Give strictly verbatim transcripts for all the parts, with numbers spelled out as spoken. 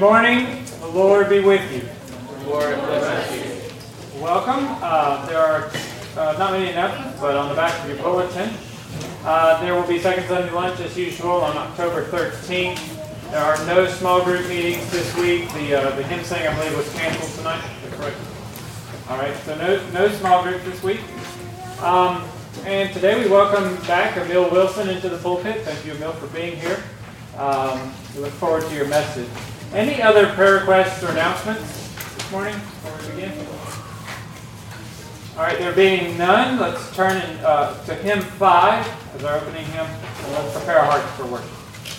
morning. The Lord be with you. The Lord bless you. Welcome. Uh, there are uh, not many announcements, but on the back of your bulletin, uh, there will be Second Sunday lunch as usual on October thirteenth. There are no small group meetings this week. The uh, the hymn sing, I believe, was canceled tonight. Is that correct? All right. So no no small group this week. Um, and today we welcome back Emil Wilson into the pulpit. Thank you, Emil, for being here. Um, we look forward to your message. Any other prayer requests or announcements this morning before we begin? All right, there being none, let's turn in, uh, to hymn five as our opening hymn, and let's prepare our hearts for worship.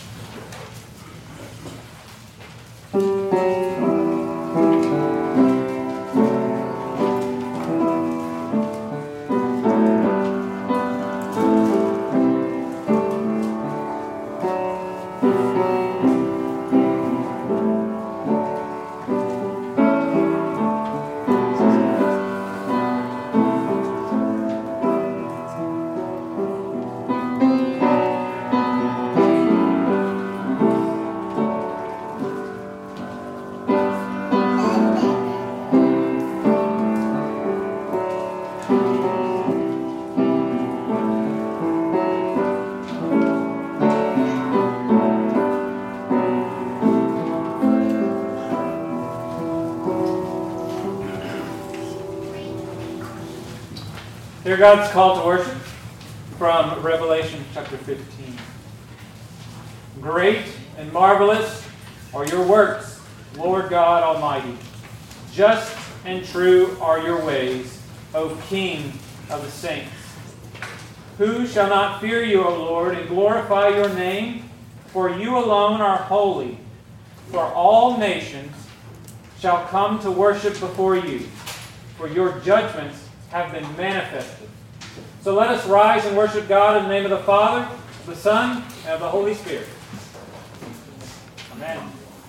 Hear God's call to worship from Revelation chapter fifteen. Great and marvelous are your works, Lord God Almighty. Just and true are your ways, O King of the saints. Who shall not fear you, O Lord, and glorify your name? For you alone are holy. For all nations shall come to worship before you, for your judgments have been manifested. So let us rise and worship God in the name of the Father, of the Son, and of the Holy Spirit. Amen.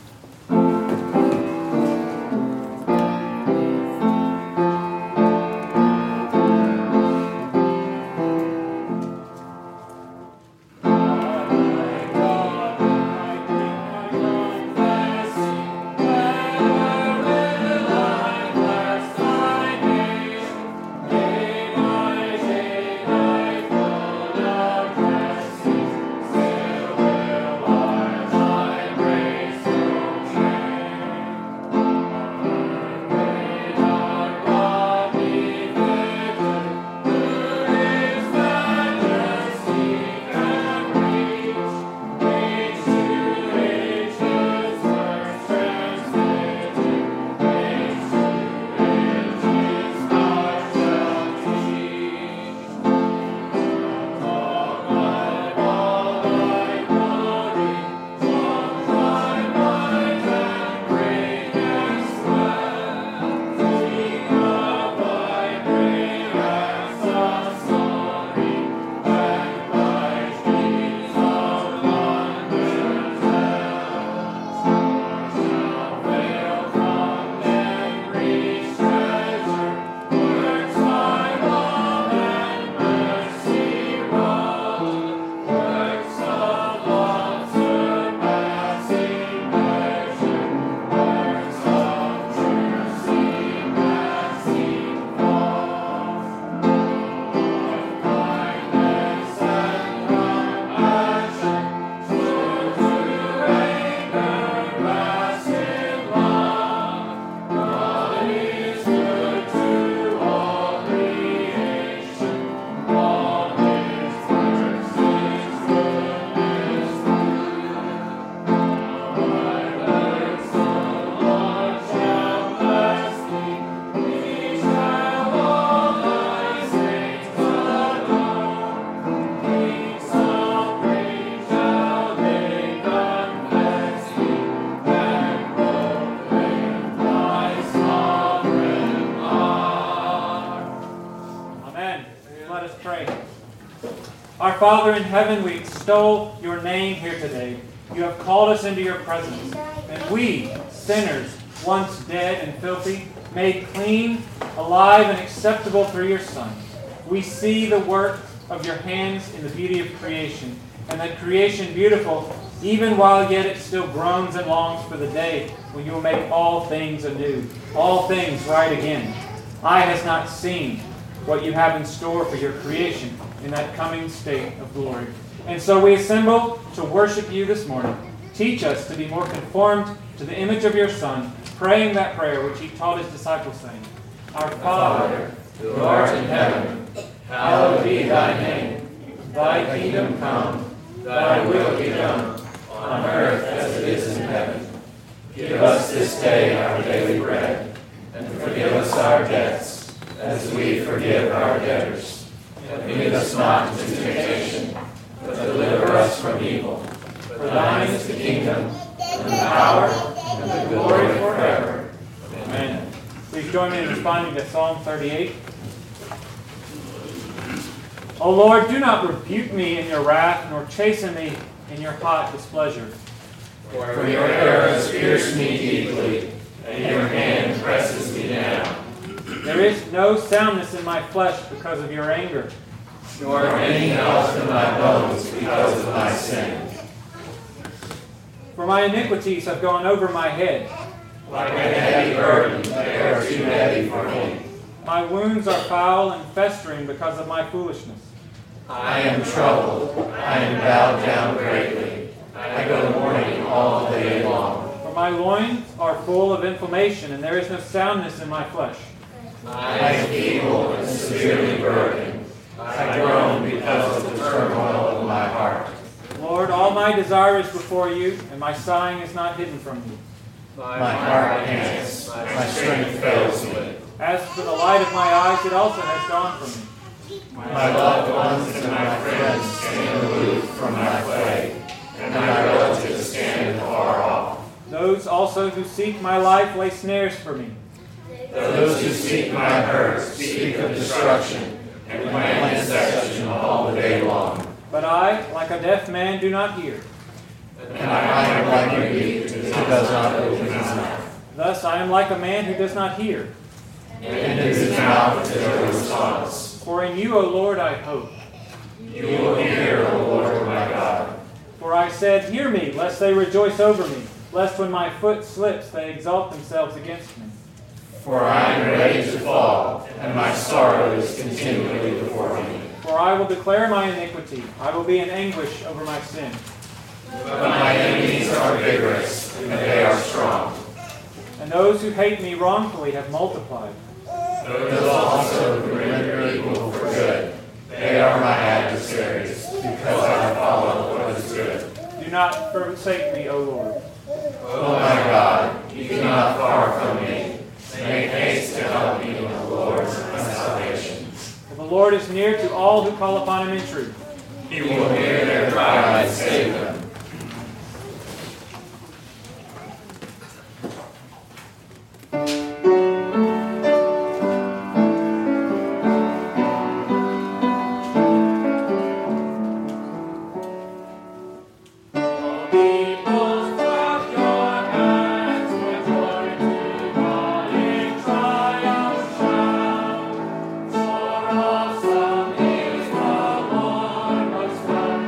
Our Father in heaven, we extol your name here today. You have called us into your presence, and we, sinners, once dead and filthy, made clean, alive, and acceptable through your Son. We see the work of your hands in the beauty of creation, and that creation beautiful even while yet it still groans and longs for the day when you will make all things anew, all things right again. Eye has not seen what you have in store for your creation in that coming state of glory. And so we assemble to worship you this morning. Teach us to be more conformed to the image of your Son, praying that prayer which he taught his disciples, saying, Our Father, who art in heaven, hallowed be thy name. Thy kingdom come, thy will be done, on earth as it is in heaven. Give us this day our daily bread, and forgive us our debts, as we forgive our debtors. And lead us not into temptation, but deliver us from evil. For thine is the kingdom, and the power, and the glory forever. Amen. Please join me in responding to Psalm thirty-eight. O Lord, do not rebuke me in your wrath, nor chasten me in your hot displeasure. For your arrows pierce me deeply, and your hand presses me down. There is no soundness in my flesh because of your anger, Nor any health in my bones because of my sin. for my iniquities have gone over my head. Like a heavy burden, they are too heavy for me. My wounds are foul and festering because of my foolishness. I am troubled, I am bowed down greatly. I go mourning all the day long. For my loins are full of inflammation, and there is no soundness in my flesh. I am feeble and severely burdened. I groan because of the turmoil of my heart. Lord, all my desire is before you, and my sighing is not hidden from you. My heart pants, my strength fails me. As for the light of my eyes, it also has gone from me. My loved ones and my friends stand aloof from my plague, and my relatives stand far off. Those also who seek my life lay snares for me. Those who seek my hurt speak of destruction and plan deception all the day long. But I, like a deaf man, do not hear. And I am like a mute who does not open his mouth. Thus I am like a man who does not hear. And in his mouth is no response. For in you, O Lord, I hope. You will hear, O Lord my God. For I said, Hear me, lest they rejoice over me, lest when my foot slips they exalt themselves against me. For I am ready to fall, and my sorrow is continually before me. For I will declare my iniquity. I will be in anguish over my sin. But my enemies are vigorous, and they are strong. And those who hate me wrongfully have multiplied. Those also who render evil for good, they are my adversaries, because I follow what is good. Do not forsake me, O Lord. O my God, you be not far from me. Make haste to help me, O Lord, my salvation. For the Lord is near to all who call upon him in truth. He will hear their cry and save them. Awesome is the Lord, most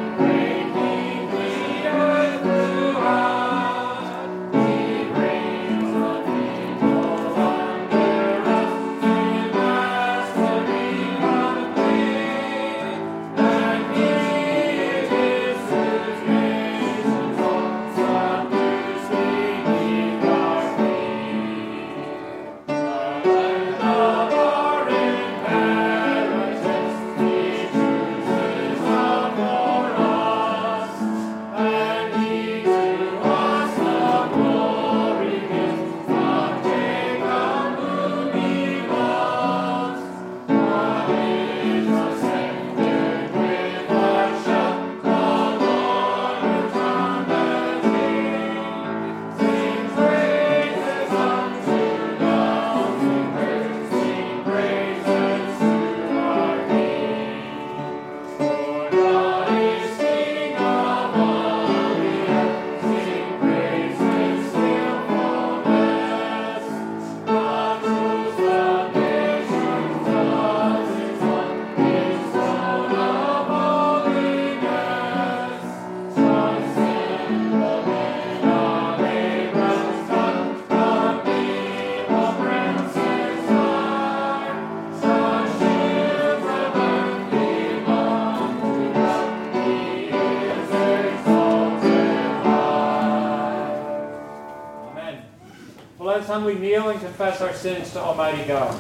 let us humbly kneel and confess our sins to Almighty God.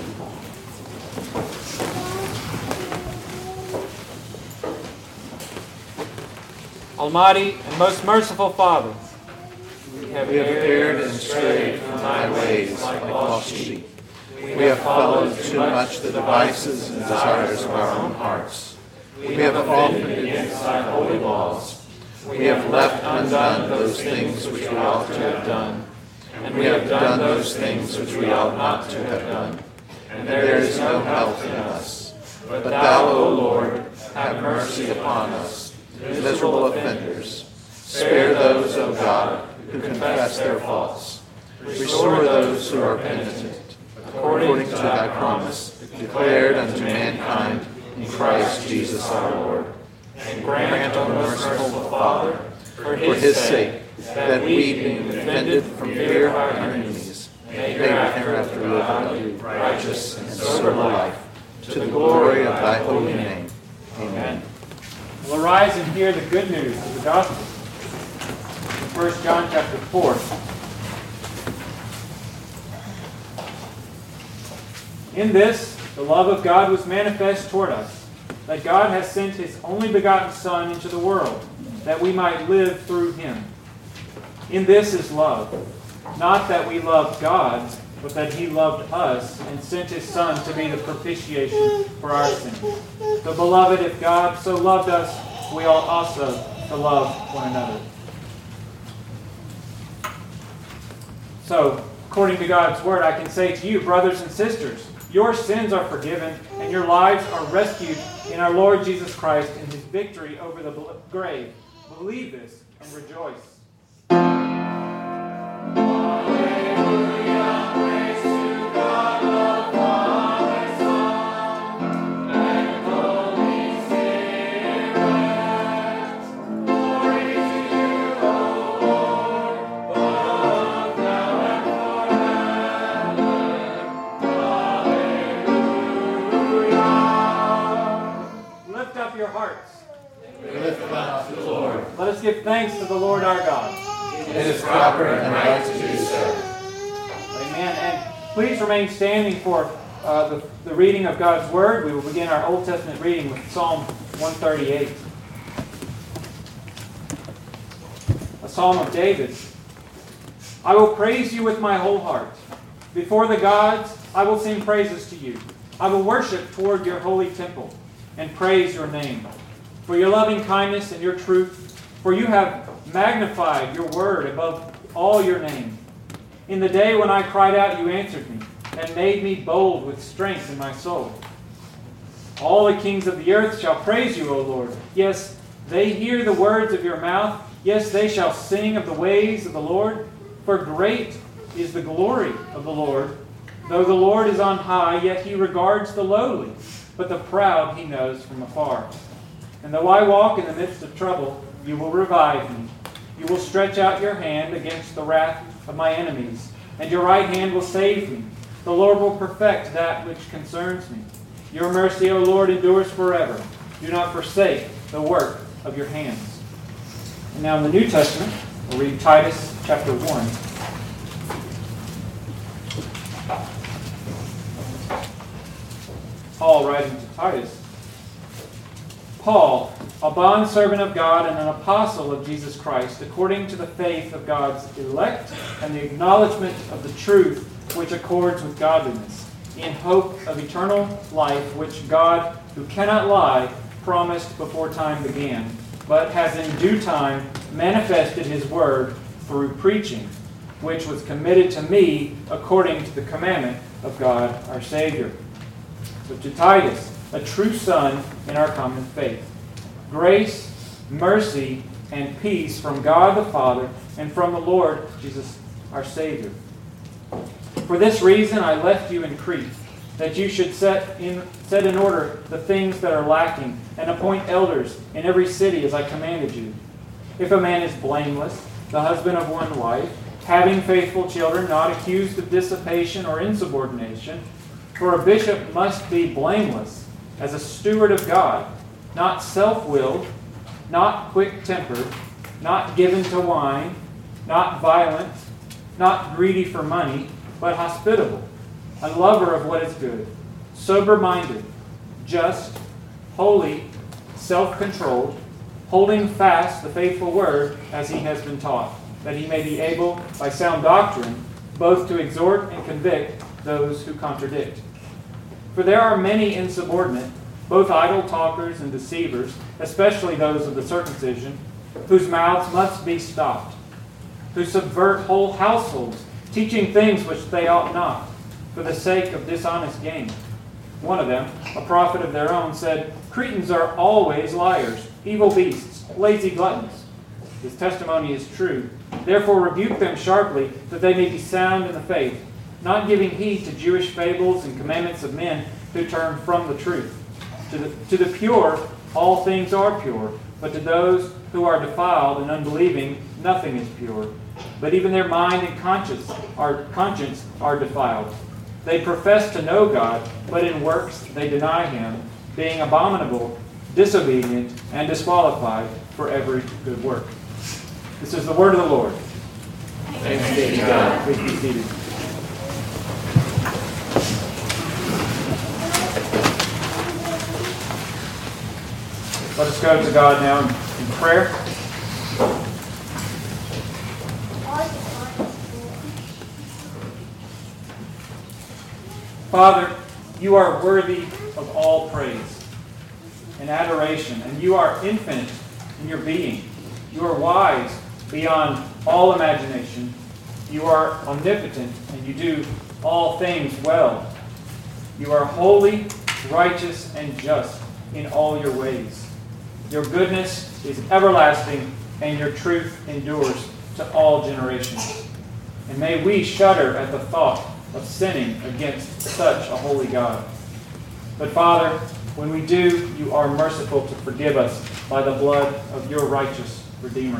Almighty and most merciful Father, we have erred and strayed from thy ways like lost sheep. We have followed too much the devices and desires of our own hearts. We have offended against thy holy laws. We have left undone those things which we ought to have done. And we have done those things which we ought not to have done. And there is no help in us. But thou, O Lord, have mercy upon us, miserable offenders. Spare those, O God, who confess their faults. Restore those who are penitent, according to thy promise, declared unto mankind in Christ Jesus our Lord. And grant, O merciful Father, for his sake, that we, being defended from fear of our enemies, may hereafter live unto righteous and sober life, to the glory of thy holy name. Amen. We'll arise and hear the good news of the gospel. First John chapter four. In this, the love of God was manifest toward us, that God has sent his only begotten Son into the world, that we might live through him. In this is love, not that we loved God, but that he loved us and sent his Son to be the propitiation for our sins. So, beloved, if God so loved us, we ought also to love one another. So, according to God's word, I can say to you, brothers and sisters, your sins are forgiven and your lives are rescued in our Lord Jesus Christ in his victory over the grave. Believe this and rejoice. Your hearts. We lift them up to the Lord. Let us give thanks to the Lord our God. It is proper and right to do so. Amen. And please remain standing for uh, the, the reading of God's Word. We will begin our Old Testament reading with Psalm one thirty-eight. A psalm of David. I will praise you with my whole heart. Before the gods, I will sing praises to you. I will worship toward your holy temple and praise your name, for your loving kindness and your truth, for you have magnified your word above all your name. In the day when I cried out, you answered me, and made me bold with strength in my soul. All the kings of the earth shall praise you, O Lord. Yes, they hear the words of your mouth. Yes, they shall sing of the ways of the Lord. For great is the glory of the Lord. Though the Lord is on high, yet he regards the lowly, but the proud he knows from afar. And though I walk in the midst of trouble, you will revive me. You will stretch out your hand against the wrath of my enemies, and your right hand will save me. The Lord will perfect that which concerns me. Your mercy, O Lord, endures forever. Do not forsake the work of your hands. And now in the New Testament, we'll read Titus chapter one. Paul writing to Titus. Paul, a bondservant of God and an apostle of Jesus Christ, according to the faith of God's elect and the acknowledgement of the truth which accords with godliness, in hope of eternal life, which God, who cannot lie, promised before time began, but has in due time manifested his word through preaching, which was committed to me according to the commandment of God our Savior. So to Titus, a true son in our common faith, grace, mercy, and peace from God the Father and from the Lord Jesus our Savior. For this reason I left you in Crete, that you should set in, set in order the things that are lacking, and appoint elders in every city as I commanded you. If a man is blameless, the husband of one wife, having faithful children, not accused of dissipation or insubordination, for a bishop must be blameless, as a steward of God, not self-willed, not quick-tempered, not given to wine, not violent, not greedy for money, but hospitable, a lover of what is good, sober-minded, just, holy, self-controlled, holding fast the faithful word as he has been taught, that he may be able, by sound doctrine, both to exhort and convict those who contradict. For there are many insubordinate, both idle talkers and deceivers, especially those of the circumcision, whose mouths must be stopped, who subvert whole households, teaching things which they ought not, for the sake of dishonest gain. One of them, a prophet of their own, said, Cretans are always liars, evil beasts, lazy gluttons. His testimony is true. Therefore rebuke them sharply, that they may be sound in the faith, not giving heed to Jewish fables and commandments of men who turn from the truth. To the, to the pure, all things are pure, but to those who are defiled and unbelieving, nothing is pure. But even their mind and conscience are, conscience are defiled. They profess to know God, but in works they deny him, being abominable, disobedient, and disqualified for every good work. This is the word of the Lord. Thanks be to God. Please be seated. Let us go to God now in, in prayer. Father, you are worthy of all praise and adoration, and you are infinite in your being. You are wise beyond all imagination. You are omnipotent, and you do all things well. You are holy, righteous, and just in all your ways. Your goodness is everlasting, and your truth endures to all generations. And may we shudder at the thought of sinning against such a holy God. But Father, when we do, you are merciful to forgive us by the blood of your righteous Redeemer.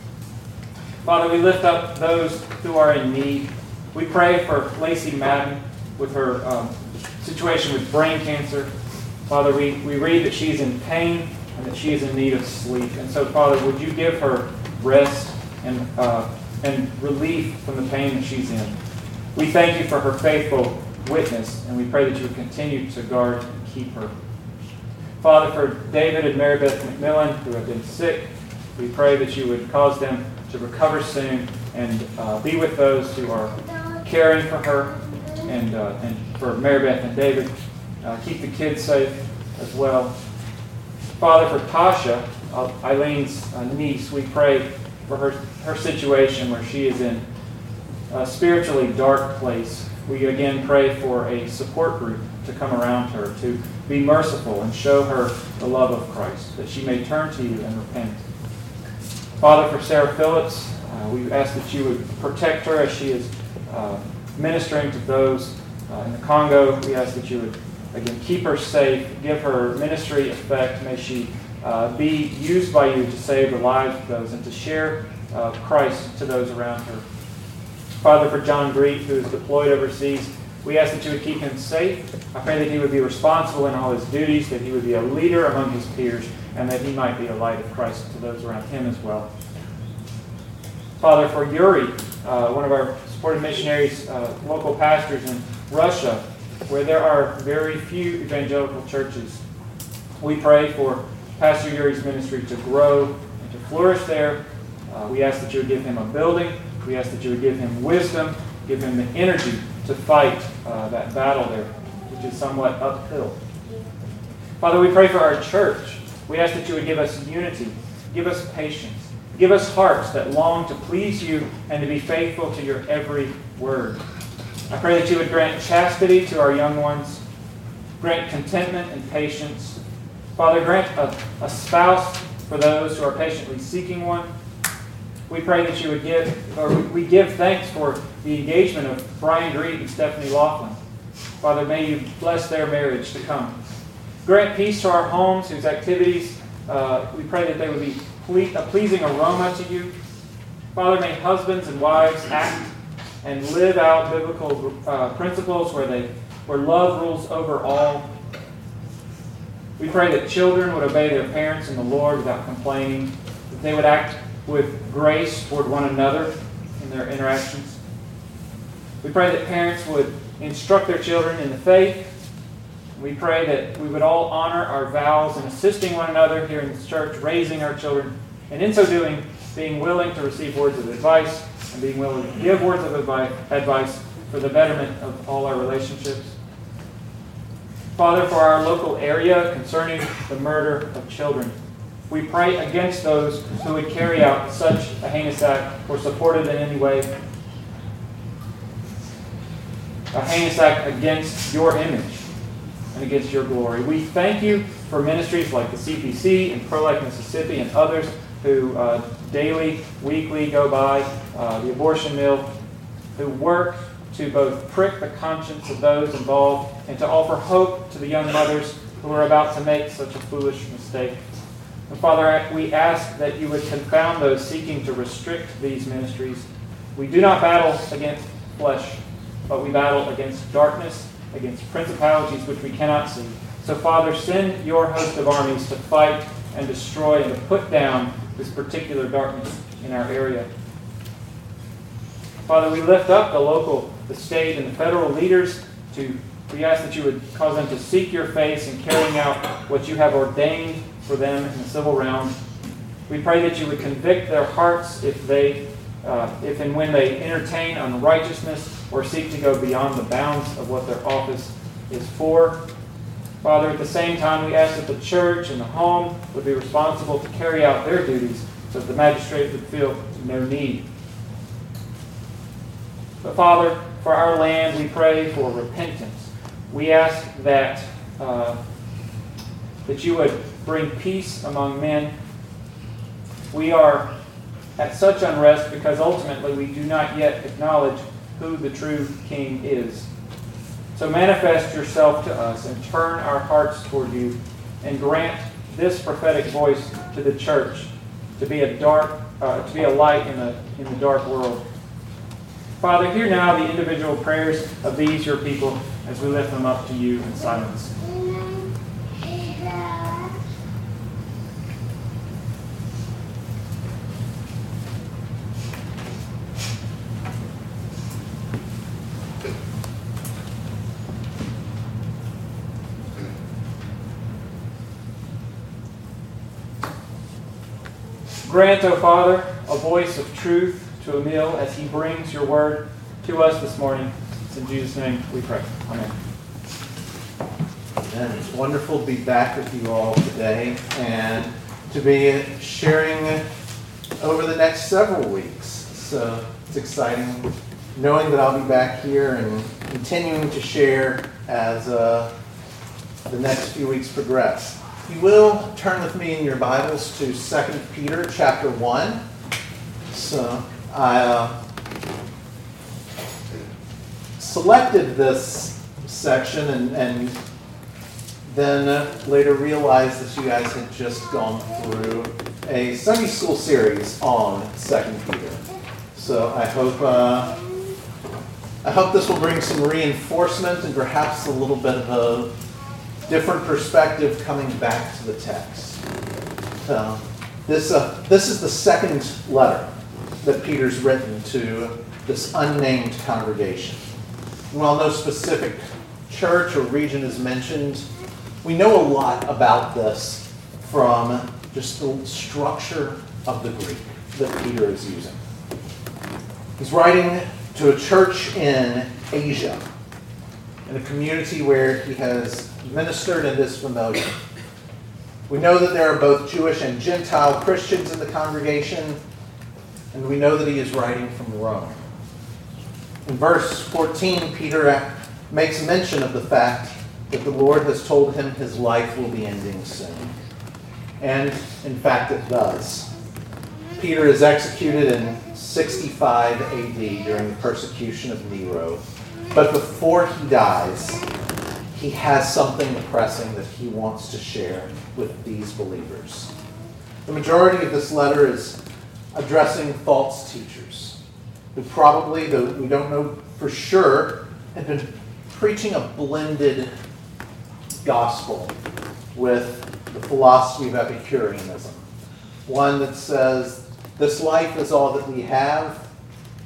Father, we lift up those who are in need. We pray for Lacey Madden with her um, situation with brain cancer. Father, we, we read that she's in pain and that she is in need of sleep. And so, Father, would you give her rest and, uh, and relief from the pain that she's in? We thank you for her faithful witness, and we pray that you would continue to guard and keep her. Father, for David and Mary Beth McMillan, who have been sick, we pray that you would cause them to recover soon and uh, be with those who are caring for her and, uh, and for Mary Beth and David. Uh, keep the kids safe as well. Father, for Tasha, uh, Eileen's uh, niece, we pray for her, her situation where she is in a spiritually dark place. We again pray for a support group to come around her, to be merciful and show her the love of Christ, that she may turn to you and repent. Father, for Sarah Phillips, uh, we ask that you would protect her as she is uh, ministering to those uh, in the Congo. We ask that you would, again, keep her safe, give her ministry effect. May she uh, be used by you to save the lives of those and to share uh, Christ to those around her. Father, for John Greet, who is deployed overseas, we ask that you would keep him safe. I pray that he would be responsible in all his duties, that he would be a leader among his peers, and that he might be a light of Christ to those around him as well. Father, for Yuri, uh, one of our supported missionaries, uh, local pastors in Russia, where there are very few evangelical churches, we pray for Pastor Yuri's ministry to grow and to flourish there. Uh, we ask that you would give him a building. We ask that you would give him wisdom, give him the energy to fight uh, that battle there, which is somewhat uphill. Father, we pray for our church. We ask that you would give us unity, give us patience, give us hearts that long to please you and to be faithful to your every word. I pray that you would grant chastity to our young ones, grant contentment and patience. Father, grant a, a spouse for those who are patiently seeking one. We pray that you would give, or we give thanks for the engagement of Brian Greet and Stephanie Laughlin. Father, may you bless their marriage to come. Grant peace to our homes, whose activities, uh, we pray that they would be ple- a pleasing aroma to you. Father, may husbands and wives act and live out biblical uh, principles where they, where love rules over all. We pray that children would obey their parents in the Lord without complaining, that they would act with grace toward one another in their interactions. We pray that parents would instruct their children in the faith. We pray that we would all honor our vows in assisting one another here in the church, raising our children, and in so doing, being willing to receive words of advice and being willing to give words of advice for the betterment of all our relationships. Father, for our local area concerning the murder of children, we pray against those who would carry out such a heinous act or support it in any way. A heinous act against your image and against your glory. We thank you for ministries like the C P C and Pro-Life Mississippi and others who uh, daily, weekly go by, uh, the abortion mill, who work to both prick the conscience of those involved and to offer hope to the young mothers who are about to make such a foolish mistake. And Father, we ask that you would confound those seeking to restrict these ministries. We do not battle against flesh, but we battle against darkness, against principalities which we cannot see. So, Father, send your host of armies to fight and destroy and to put down this particular darkness in our area. Father, we lift up the local, the state, and the federal leaders. To we ask that you would cause them to seek your face in carrying out what you have ordained for them in the civil realm. We pray that you would convict their hearts if they, uh, if and when they entertain unrighteousness or seek to go beyond the bounds of what their office is for. Father, at the same time, we ask that the church and the home would be responsible to carry out their duties so that the magistrate would feel no need. But Father, for our land, we pray for repentance. We ask that uh, that you would bring peace among men. We are at such unrest because ultimately we do not yet acknowledge who the true King is. So manifest yourself to us and turn our hearts toward you and grant this prophetic voice to the church to be a dark, uh, to be a light in the in the dark world. Father, hear now the individual prayers of these your people as we lift them up to you in silence. Grant, O Father, a voice of truth to Emil as he brings your word to us this morning. It's in Jesus' name we pray. Amen. And it's wonderful to be back with you all today and to be sharing over the next several weeks. So it's exciting knowing that I'll be back here and continuing to share as uh, the next few weeks progress. If you will, turn with me in your Bibles to Second Peter chapter one. So I uh, selected this section and, and then uh, later realized that you guys had just gone through a Sunday school series on Second Peter. So I hope uh, I hope this will bring some reinforcement and perhaps a little bit of a different perspective coming back to the text. Uh, this, uh, this is the second letter that Peter's written to this unnamed congregation. While no specific church or region is mentioned, we know a lot about this from just the structure of the Greek that Peter is using. He's writing to a church in Asia, in a community where he has ministered and is familiar. We know that there are both Jewish and Gentile Christians in the congregation, and we know that he is writing from Rome. In verse fourteen, Peter makes mention of the fact that the Lord has told him his life will be ending soon. And, in fact, it does. Peter is executed in sixty-five A D during the persecution of Nero. But before he dies, he has something pressing that he wants to share with these believers. The majority of this letter is addressing false teachers who probably, though we don't know for sure, had been preaching a blended gospel with the philosophy of Epicureanism. One that says, this life is all that we have,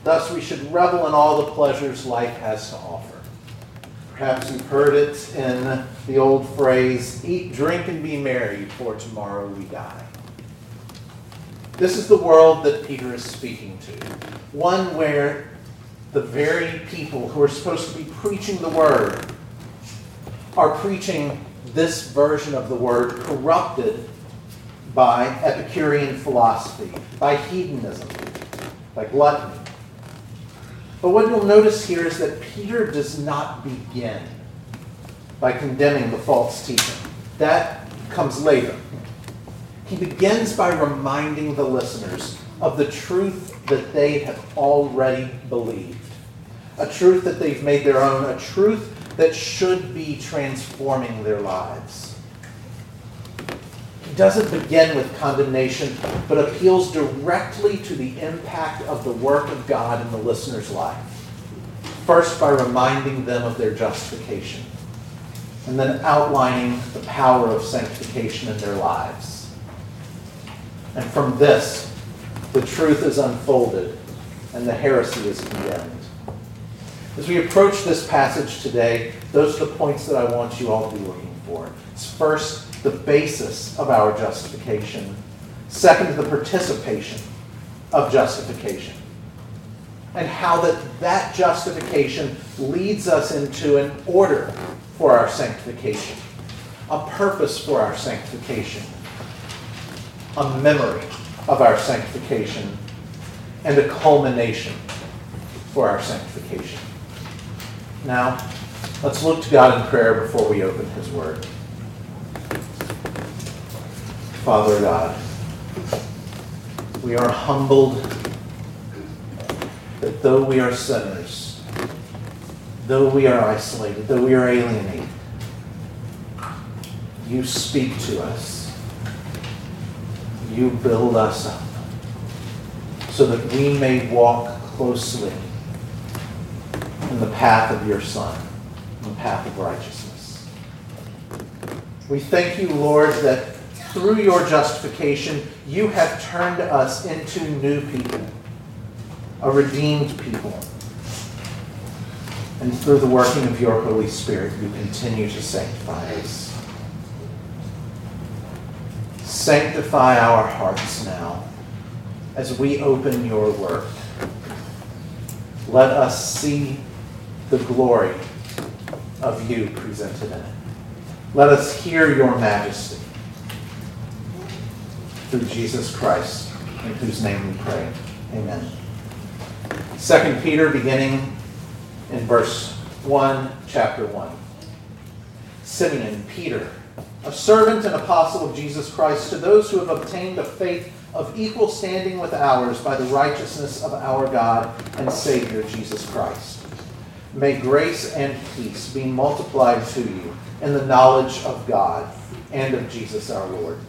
Thus we should revel in all the pleasures life has to offer. Perhaps you've heard it in the old phrase, eat, drink, and be merry, for tomorrow we die. This is the world that Peter is speaking to. One where the very people who are supposed to be preaching the word are preaching this version of the word corrupted by Epicurean philosophy, by hedonism, by gluttony. But what you'll notice here is that Peter does not begin by condemning the false teaching. That comes later. He begins by reminding the listeners of the truth that they have already believed. A truth that they've made their own, a truth that should be transforming their lives. He doesn't begin with condemnation, but appeals directly to the impact of the work of God in the listener's life. First, by reminding them of their justification, and then outlining the power of sanctification in their lives. And from this, the truth is unfolded, and the heresy is condemned. As we approach this passage today, those are the points that I want you all to be looking for. It's first, the basis of our justification. Second, the participation of justification. And how that, that justification leads us into an order for our sanctification, a purpose for our sanctification, a memory of our sanctification, and a culmination for our sanctification. Now, let's look to God in prayer before we open His Word. Father God, we are humbled that though we are sinners, though we are isolated, though we are alienated, you speak to us. You build us up so that we may walk closely in the path of your Son, in the path of righteousness. We thank you, Lord, that through your justification, you have turned us into new people, a redeemed people. And through the working of your Holy Spirit, you continue to sanctify us. Sanctify our hearts now as we open your word. Let us see the glory of you presented in it. Let us hear your majesty. Through Jesus Christ, in whose name we pray. Amen. Second Peter, beginning in verse one, chapter one. Simeon, Peter, a servant and apostle of Jesus Christ, to those who have obtained a faith of equal standing with ours by the righteousness of our God and Savior, Jesus Christ. May grace and peace be multiplied to you in the knowledge of God and of Jesus our Lord.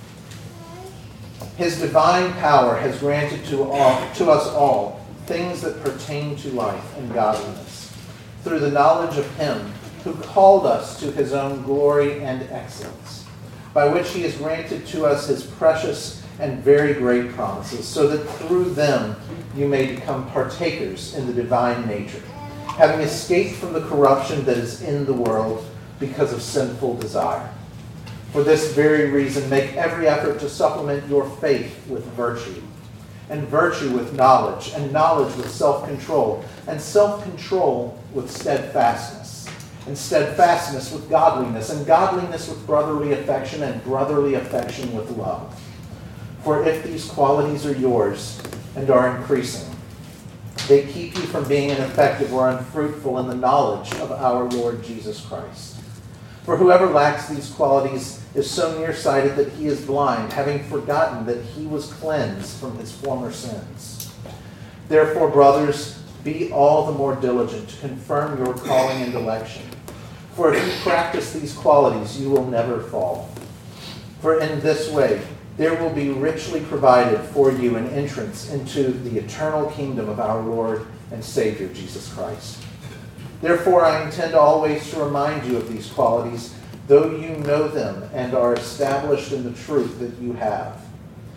His divine power has granted to, all, to us all things that pertain to life and godliness, through the knowledge of him who called us to his own glory and excellence, by which he has granted to us his precious and very great promises, so that through them you may become partakers in the divine nature, having escaped from the corruption that is in the world because of sinful desire. For this very reason, make every effort to supplement your faith with virtue, and virtue with knowledge, and knowledge with self-control, and self-control with steadfastness, and steadfastness with godliness, and godliness with brotherly affection, and brotherly affection with love. For if these qualities are yours and are increasing, they keep you from being ineffective or unfruitful in the knowledge of our Lord Jesus Christ. For whoever lacks these qualities is so nearsighted that he is blind, having forgotten that he was cleansed from his former sins. Therefore, brothers, be all the more diligent to confirm your calling and election. For if you practice these qualities, you will never fall. For in this way, there will be richly provided for you an entrance into the eternal kingdom of our Lord and Savior, Jesus Christ. Therefore, I intend always to remind you of these qualities, though you know them and are established in the truth that you have.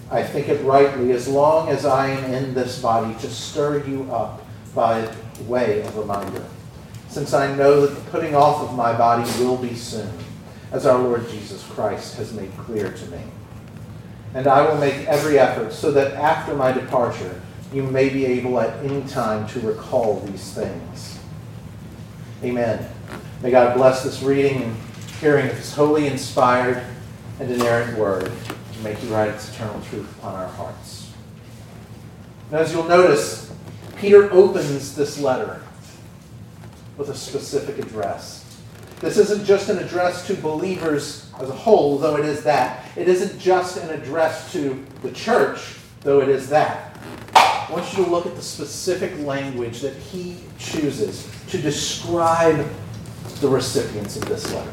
I think it rightly, as long as I am in this body, to stir you up by way of reminder, since I know that the putting off of my body will be soon, as our Lord Jesus Christ has made clear to me. And I will make every effort so that after my departure, you may be able at any time to recall these things. Amen. May God bless this reading and hearing of his holy, inspired, and inerrant word, and make you write its eternal truth upon our hearts. Now, as you'll notice, Peter opens this letter with a specific address. This isn't just an address to believers as a whole, though it is that. It isn't just an address to the church, though it is that. I want you to look at the specific language that he chooses to describe the recipients of this letter.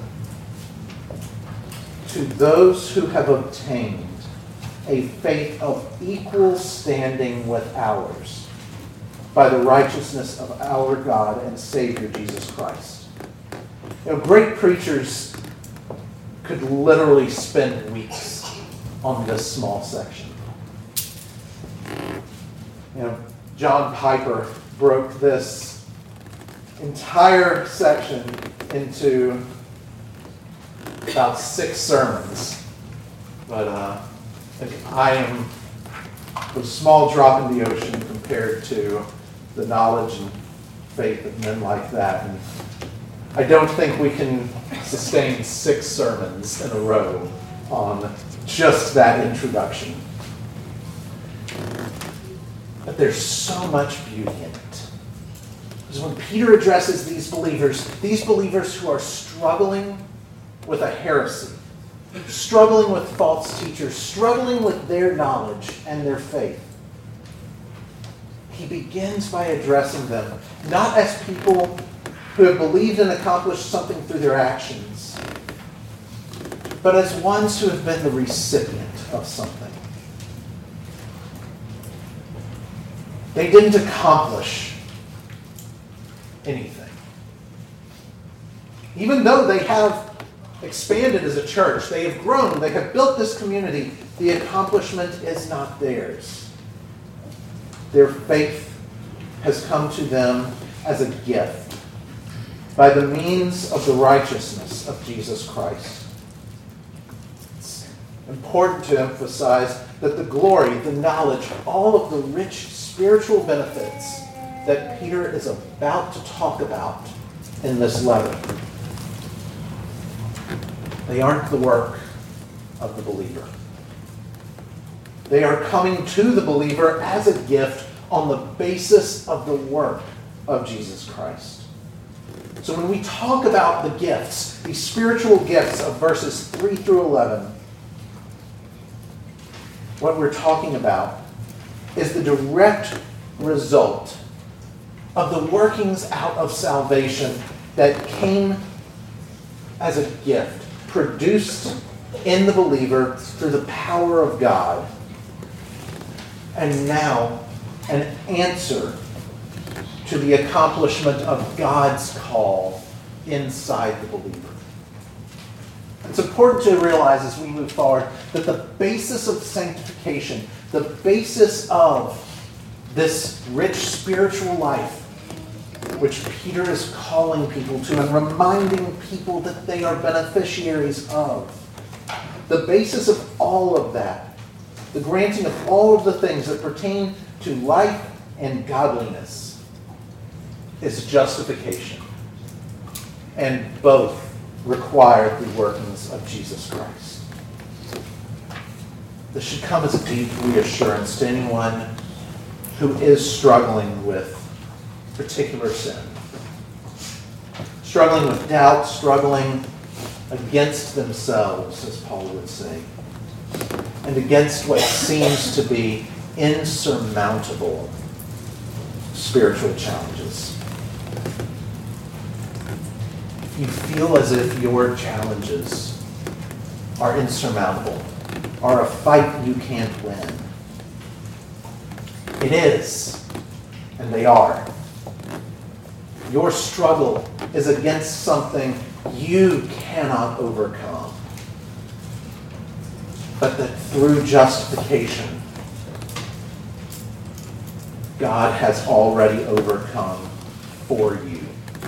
To those who have obtained a faith of equal standing with ours by the righteousness of our God and Savior Jesus Christ. You know, great preachers could literally spend weeks on this small section. You know, John Piper broke this entire section into about six sermons. But uh, I am a small drop in the ocean compared to the knowledge and faith of men like that. And I don't think we can sustain six sermons in a row on just that introduction. But there's so much beauty in it. Because when Peter addresses these believers, these believers who are struggling with a heresy, struggling with false teachers, struggling with their knowledge and their faith, he begins by addressing them not as people who have believed and accomplished something through their actions, but as ones who have been the recipient of something. They didn't accomplish anything. Even though they have expanded as a church, they have grown, they have built this community, the accomplishment is not theirs. Their faith has come to them as a gift by the means of the righteousness of Jesus Christ. It's important to emphasize that the glory, the knowledge, all of the rich spiritual benefits that Peter is about to talk about in this letter, they aren't the work of the believer. They are coming to the believer as a gift on the basis of the work of Jesus Christ. So when we talk about the gifts, these spiritual gifts of verses three through eleven, what we're talking about is the direct result of the workings out of salvation that came as a gift, produced in the believer through the power of God, and now an answer to the accomplishment of God's call inside the believer. It's important to realize as we move forward that the basis of sanctification, the basis of this rich spiritual life, which Peter is calling people to and reminding people that they are beneficiaries of, the basis of all of that, the granting of all of the things that pertain to life and godliness, is justification. And both require the workings of Jesus Christ. This should come as a deep reassurance to anyone who is struggling with particular sin. Struggling with doubt, struggling against themselves, as Paul would say, and against what seems to be insurmountable spiritual challenges. If you feel as if your challenges are insurmountable, are a fight you can't win, it is, and they are. Your struggle is against something you cannot overcome. but that through justification, God has already overcome for you.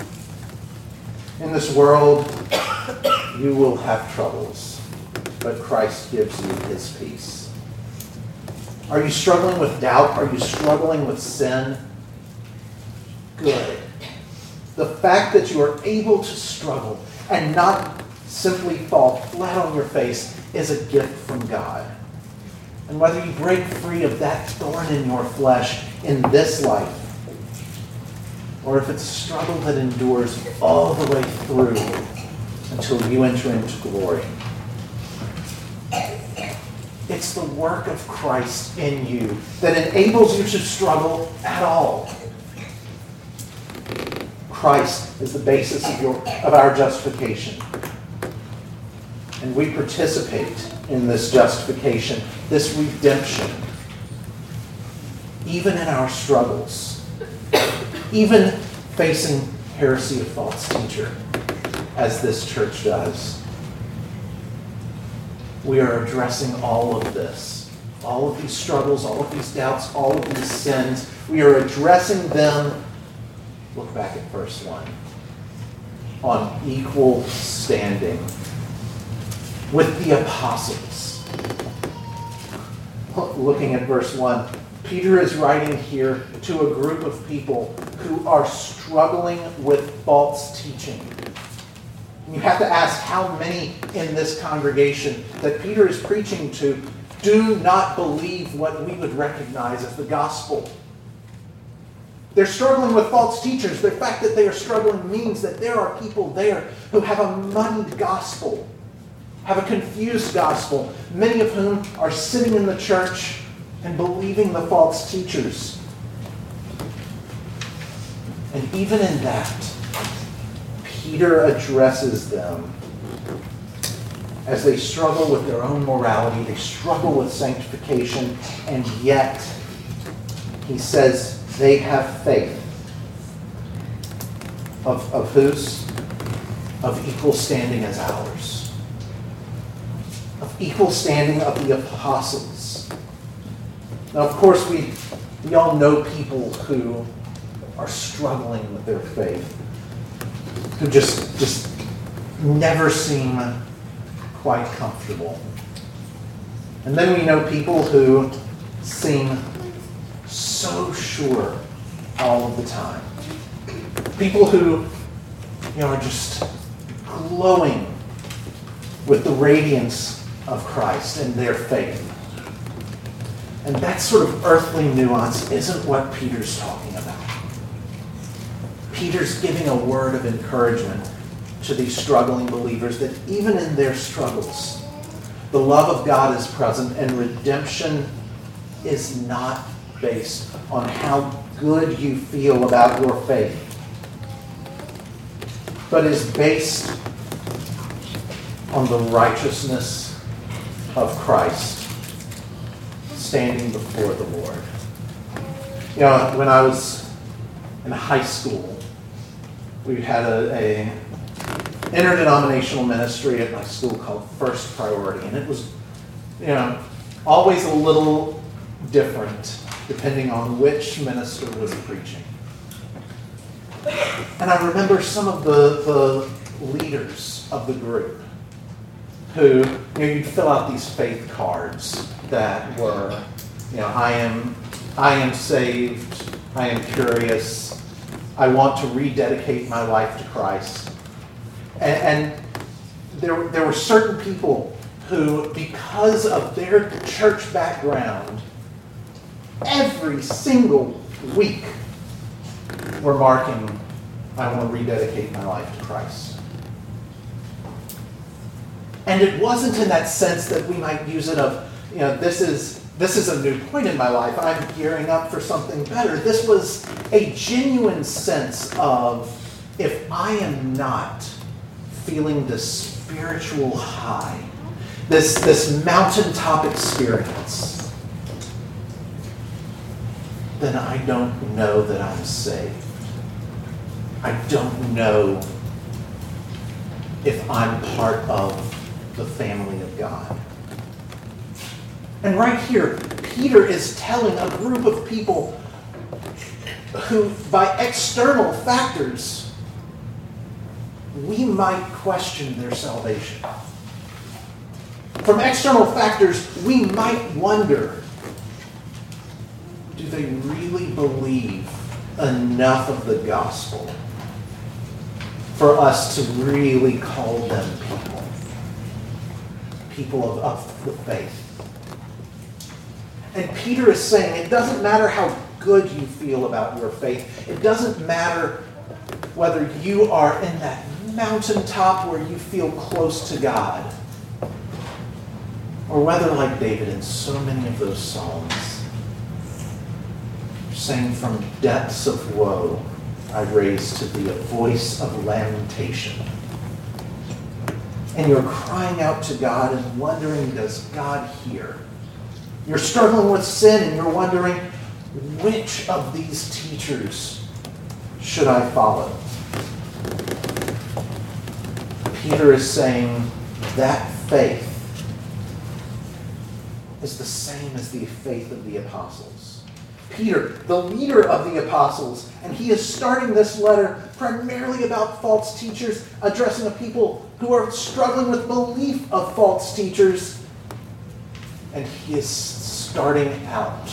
In this world, you will have troubles, but Christ gives you his peace. Are you struggling with doubt? Are you struggling with sin? Good. The fact that you are able to struggle and not simply fall flat on your face is a gift from God. And whether you break free of that thorn in your flesh in this life, or if it's a struggle that endures all the way through until you enter into glory, it's the work of Christ in you that enables you to struggle at all. Christ is the basis of, your, of our justification. And we participate in this justification, this redemption, even in our struggles, even facing heresy of false teacher, as this church does. We are addressing all of this, all of these struggles, all of these doubts, all of these sins. We are addressing them, look back at verse one, on equal standing with the apostles. Looking at verse one, Peter is writing here to a group of people who are struggling with false teaching. You have to ask how many in this congregation that Peter is preaching to do not believe what we would recognize as the gospel. They're struggling with false teachers. The fact that they are struggling means that there are people there who have a muddied gospel, have a confused gospel, many of whom are sitting in the church and believing the false teachers. And even in that, Peter addresses them as they struggle with their own morality, they struggle with sanctification, and yet he says they have faith. Of, of whose? Of equal standing as ours. Of equal standing of the apostles. Now, of course, we, we all know people who are struggling with their faith, who just, just never seem quite comfortable. And then we know people who seem so sure all of the time. People who, you know, are just glowing with the radiance of Christ and their faith. And that sort of earthly nuance isn't what Peter's talking about. Peter's giving a word of encouragement to these struggling believers that even in their struggles, the love of God is present and redemption is not based on how good you feel about your faith, but is based on the righteousness of Christ standing before the Lord. You know, when I was in high school, we had a, a interdenominational ministry at my school called First Priority, and it was, you know, always a little different depending on which minister was preaching. And I remember some of the, the leaders of the group who, you know, you'd fill out these faith cards that were, you know, I am, I am saved, I am curious, I want to rededicate my life to Christ. And, and there, there were certain people who, because of their church background, every single week were marking, I want to rededicate my life to Christ. And it wasn't in that sense that we might use it of, you know, this is this is a new point in my life. I'm gearing up for something better. This was a genuine sense of, if I am not feeling this spiritual high, this, this mountaintop experience, then I don't know that I'm saved. I don't know if I'm part of the family of God. And right here, Peter is telling a group of people who, by external factors, we might question their salvation. From external factors, we might wonder, do they really believe enough of the gospel for us to really call them people? People of, of the faith. And Peter is saying it doesn't matter how good you feel about your faith. It doesn't matter whether you are in that mountaintop where you feel close to God, or whether, like David in so many of those psalms, saying, from depths of woe, I raise to thee a voice of lamentation. And you're crying out to God and wondering, does God hear? You're struggling with sin and you're wondering, which of these teachers should I follow? Peter is saying that faith is the same as the faith of the apostles. Peter, the leader of the apostles, and he is starting this letter primarily about false teachers, addressing the people who are struggling with belief of false teachers. And he is starting out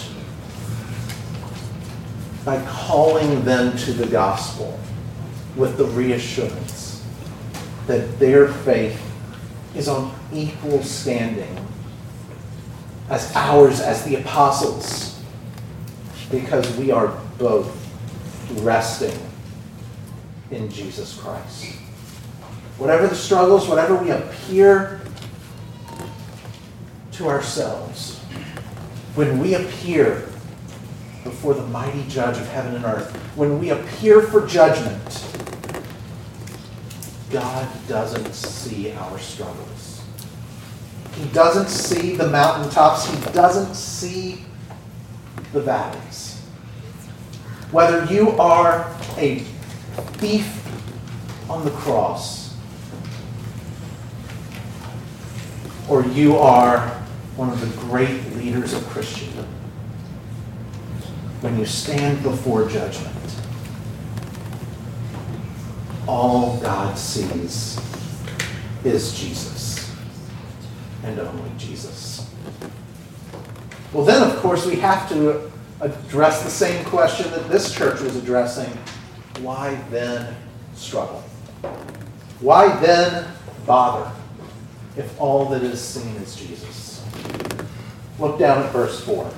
by calling them to the gospel with the reassurance that their faith is on equal standing as ours as the apostles, because we are both resting in Jesus Christ. Whatever the struggles, whatever we appear to ourselves, when we appear before the mighty judge of heaven and earth, when we appear for judgment, God doesn't see our struggles. He doesn't see the mountaintops. He doesn't see the valleys. Whether you are a thief on the cross, or you are one of the great leaders of Christendom, when you stand before judgment, all God sees is Jesus, and only Jesus. Well, then, of course, we have to address the same question that this church was addressing. Why then struggle? Why then bother if all that is seen is Jesus? Look down at verse four.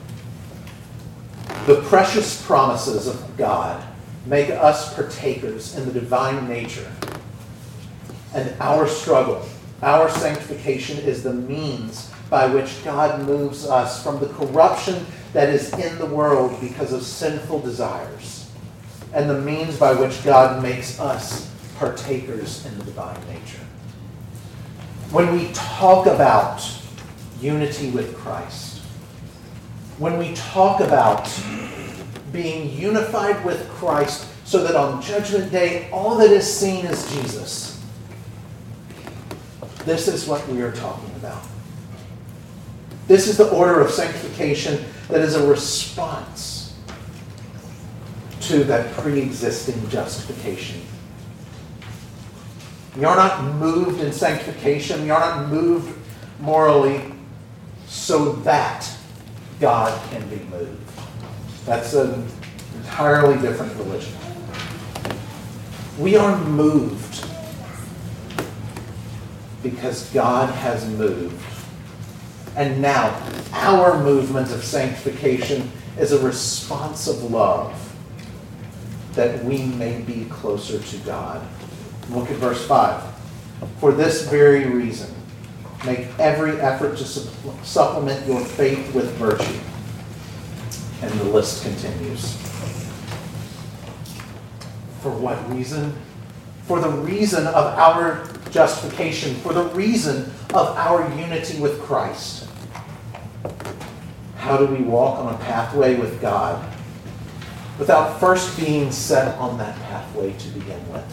The precious promises of God make us partakers in the divine nature, and our struggle, our sanctification, is the means by which God moves us from the corruption that is in the world because of sinful desires, and the means by which God makes us partakers in the divine nature. When we talk about unity with Christ, when we talk about being unified with Christ so that on Judgment Day all that is seen is Jesus, this is what we are talking about. This is the order of sanctification that is a response to that pre-existing justification. We are not moved in sanctification. We are not moved morally so that God can be moved. That's an entirely different religion. We are moved because God has moved. And now our movement of sanctification is a response of love that we may be closer to God. Look at verse five. For this very reason, make every effort to supplement your faith with virtue. And the list continues. For what reason? For the reason of our justification, for the reason of our unity with Christ. How do we walk on a pathway with God without first being set on that pathway to begin with?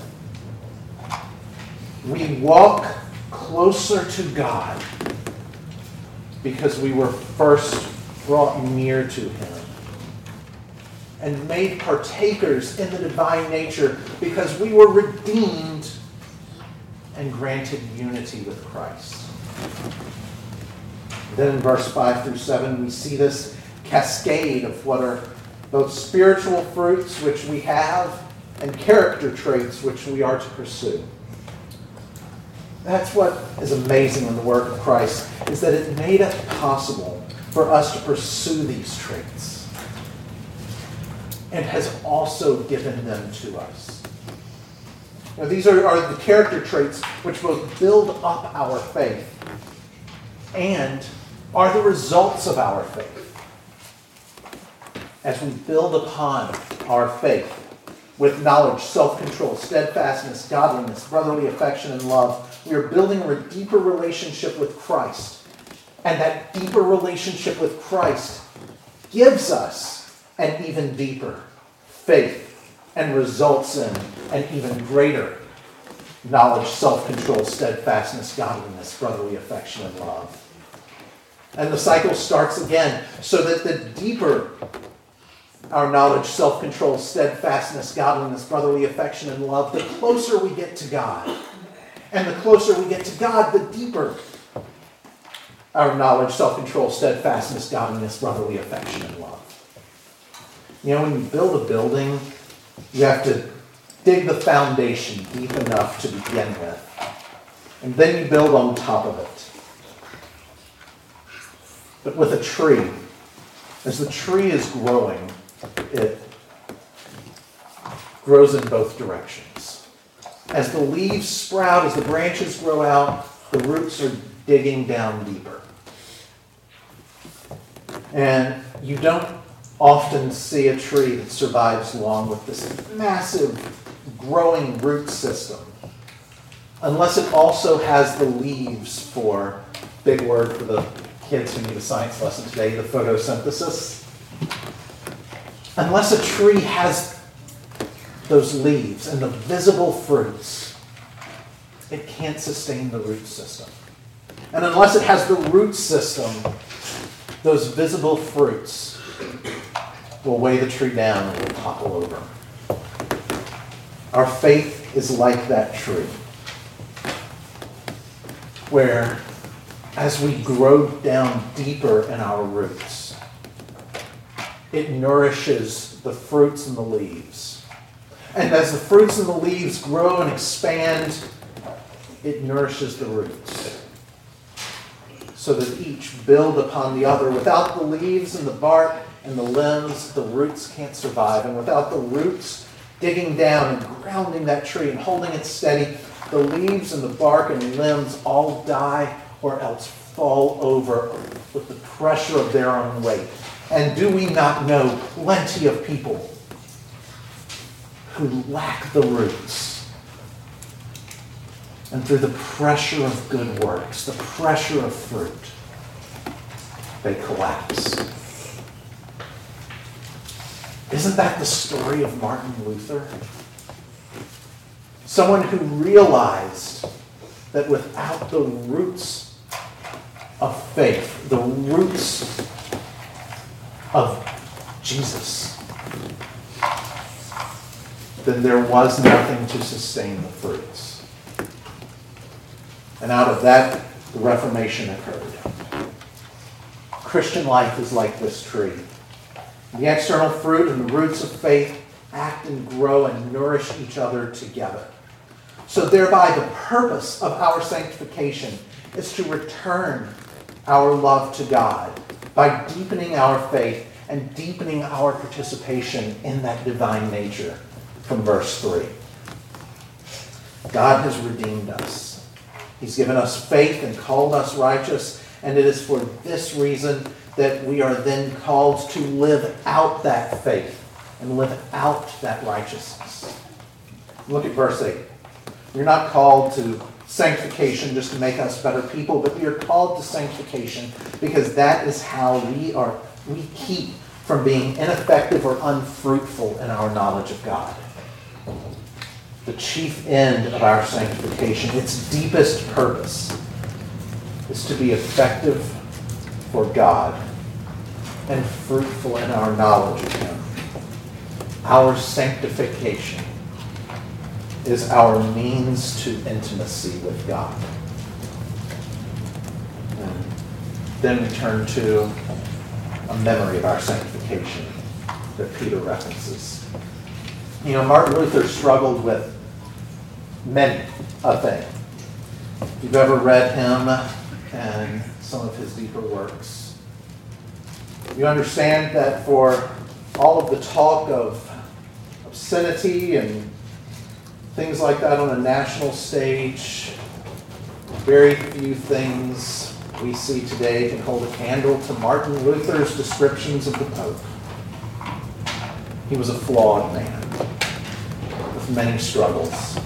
We walk closer to God because we were first brought near to him, and made partakers in the divine nature because we were redeemed and granted unity with Christ. Then in verse five through seven, we see this cascade of what are both spiritual fruits which we have and character traits which we are to pursue. That's what is amazing in the work of Christ, is that it made it possible for us to pursue these traits, and has also given them to us. Now, these are, are the character traits which both build up our faith and are the results of our faith. As we build upon our faith with knowledge, self-control, steadfastness, godliness, brotherly affection, and love, we are building a deeper relationship with Christ. And that deeper relationship with Christ gives us an even deeper faith and results in an even greater knowledge, self-control, steadfastness, godliness, brotherly affection, and love. And the cycle starts again, so that the deeper our knowledge, self-control, steadfastness, godliness, brotherly affection, and love, the closer we get to God. And the closer we get to God, the deeper our knowledge, self-control, steadfastness, godliness, brotherly affection, and love. You know, when you build a building, you have to dig the foundation deep enough to begin with. And then you build on top of it. But with a tree, as the tree is growing, it grows in both directions. As the leaves sprout, as the branches grow out, the roots are digging down deeper. And you don't often see a tree that survives long with this massive growing root system, unless it also has the leaves for, big word for the kids who need a science lesson today, the photosynthesis. Unless a tree has those leaves and the visible fruits, it can't sustain the root system. And unless it has the root system, those visible fruits will weigh the tree down and will topple over. Our faith is like that tree, where as we grow down deeper in our roots, it nourishes the fruits and the leaves. And as the fruits and the leaves grow and expand, it nourishes the roots, so that each build upon the other. Without the leaves and the bark and the limbs, the roots can't survive. And without the roots digging down and grounding that tree and holding it steady, the leaves and the bark and limbs all die or else fall over with the pressure of their own weight. And do we not know plenty of people who lack the roots? And through the pressure of good works, the pressure of fruit, they collapse. Isn't that the story of Martin Luther? Someone who realized that without the roots of faith, the roots of Jesus, then there was nothing to sustain the fruits. And out of that, the Reformation occurred. Christian life is like this tree. The external fruit and the roots of faith act and grow and nourish each other together. So thereby the purpose of our sanctification is to return our love to God by deepening our faith and deepening our participation in that divine nature from verse three. God has redeemed us. He's given us faith and called us righteous, and it is for this reason that we are then called to live out that faith and live out that righteousness. Look at verse eight. We're not called to sanctification just to make us better people, but we are called to sanctification because that is how we are we keep from being ineffective or unfruitful in our knowledge of God. The chief end of our sanctification, its deepest purpose, is to be effective for God and fruitful in our knowledge of Him. Our sanctification is our means to intimacy with God. And then we turn to a memory of our sanctification that Peter references. You know, Martin Luther struggled with many a thing. If you've ever read him and some of his deeper works, you understand that for all of the talk of obscenity and things like that on a national stage, very few things we see today can hold a candle to Martin Luther's descriptions of the Pope. He was a flawed man with many struggles.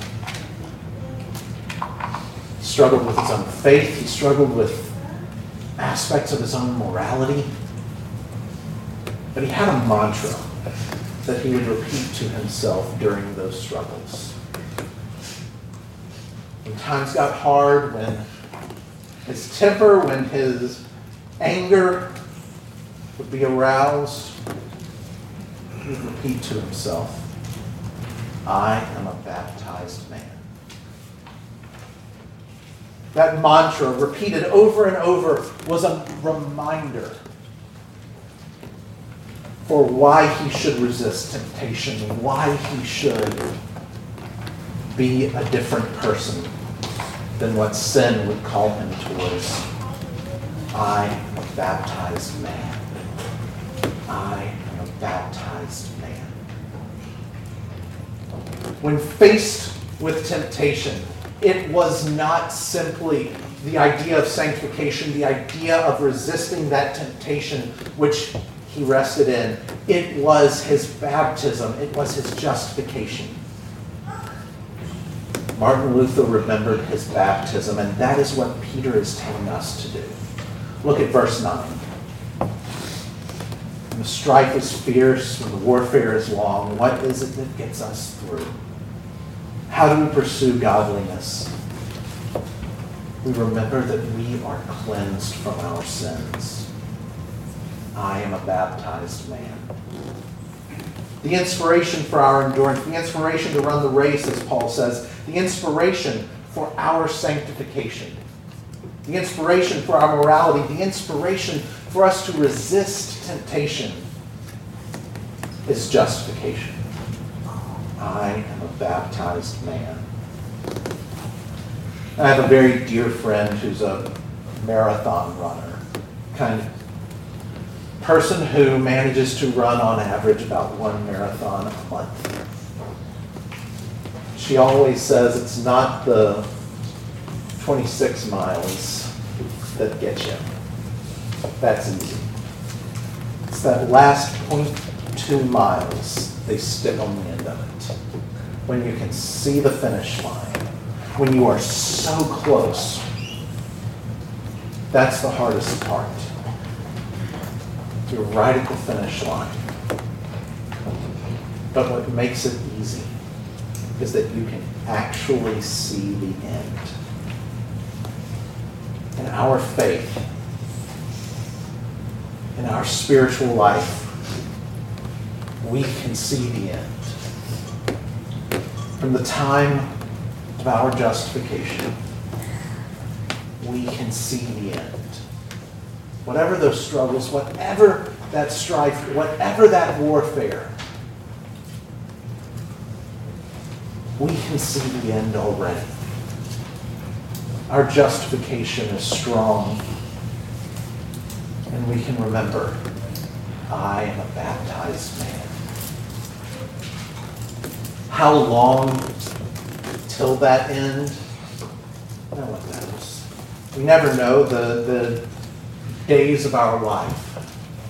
He struggled with his own faith. He struggled with aspects of his own morality. But he had a mantra that he would repeat to himself during those struggles. When times got hard, when his temper, when his anger would be aroused, he would repeat to himself, I am a baptized man. That mantra, repeated over and over, was a reminder for why he should resist temptation, why he should be a different person than what sin would call him towards. I am a baptized man. I am a baptized man. When faced with temptation, it was not simply the idea of sanctification, the idea of resisting that temptation which he rested in. It was his baptism. It was his justification. Martin Luther remembered his baptism, and that is what Peter is telling us to do. Look at verse nine. When the strife is fierce, when the warfare is long, what is it that gets us through? How do we pursue godliness? We remember that we are cleansed from our sins. I am a baptized man. The inspiration for our endurance, the inspiration to run the race, as Paul says, the inspiration for our sanctification, the inspiration for our morality, the inspiration for us to resist temptation is justification. I am a baptized man. I have a very dear friend who's a marathon runner, kind of person who manages to run on average about one marathon a month. She always says it's not the twenty-six miles that get you. That's easy. It's that last point two miles they stick on the end of it. When you can see the finish line, when you are so close, that's the hardest part. You're right at the finish line. But what makes it easy is that you can actually see the end. In our faith, in our spiritual life, we can see the end. From the time of our justification, we can see the end. Whatever those struggles, whatever that strife, whatever that warfare, we can see the end already. Our justification is strong, and we can remember, I am a baptized man. How long till that end? No one knows. We never know the, the days of our life.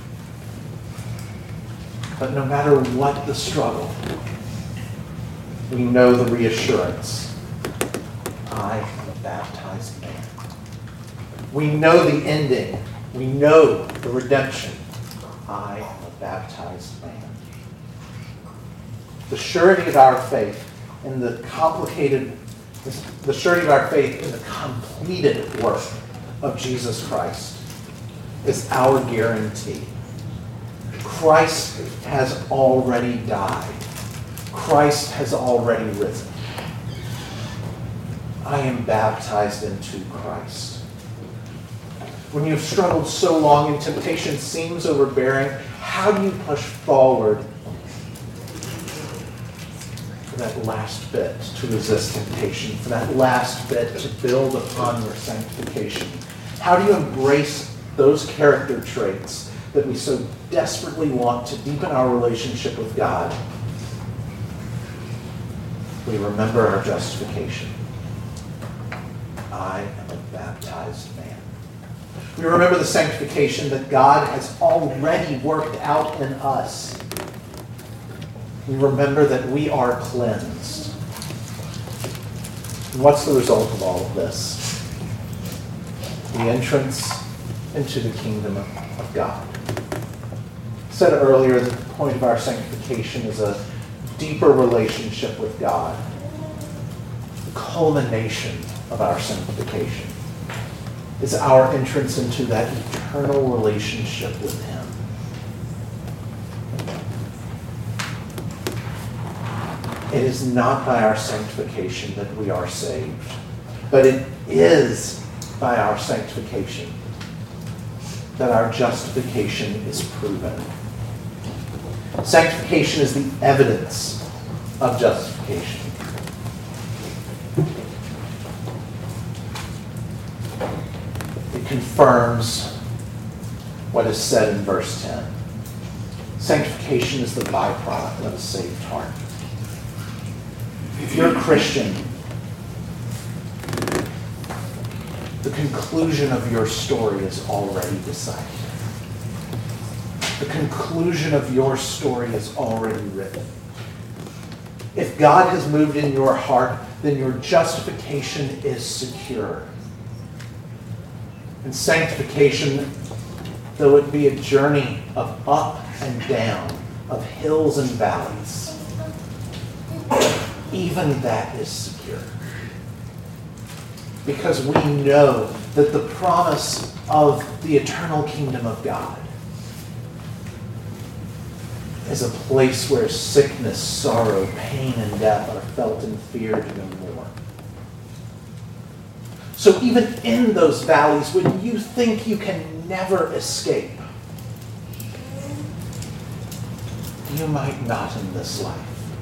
But no matter what the struggle, we know the reassurance. I am a baptized man. We know the ending. We know the redemption. I am a baptized man. The surety of our faith in the complicated, the surety of our faith in the completed work of Jesus Christ is our guarantee. Christ has already died. Christ has already risen. I am baptized into Christ. When you've struggled so long and temptation seems overbearing, how do you push forward for that last bit to resist temptation, for that last bit to build upon your sanctification? How do you embrace those character traits that we so desperately want to deepen our relationship with God? We remember our justification. I am a baptized man. We remember the sanctification that God has already worked out in us. We remember that we are cleansed. And what's the result of all of this? The entrance into the kingdom of God. I said earlier that the point of our sanctification is a deeper relationship with God. The culmination of our sanctification is our entrance into that eternal relationship with Him. It is not by our sanctification that we are saved, but it is by our sanctification that our justification is proven. Sanctification is the evidence of justification. It confirms what is said in verse ten. Sanctification is the byproduct of a saved heart. If you're a Christian, the conclusion of your story is already decided. The conclusion of your story is already written. If God has moved in your heart, then your justification is secure. And sanctification, though it be a journey of up and down, of hills and valleys, even that is secure. Because we know that the promise of the eternal kingdom of God is a place where sickness, sorrow, pain, and death are felt and feared no more. So even in those valleys, when you think you can never escape, you might not in this life.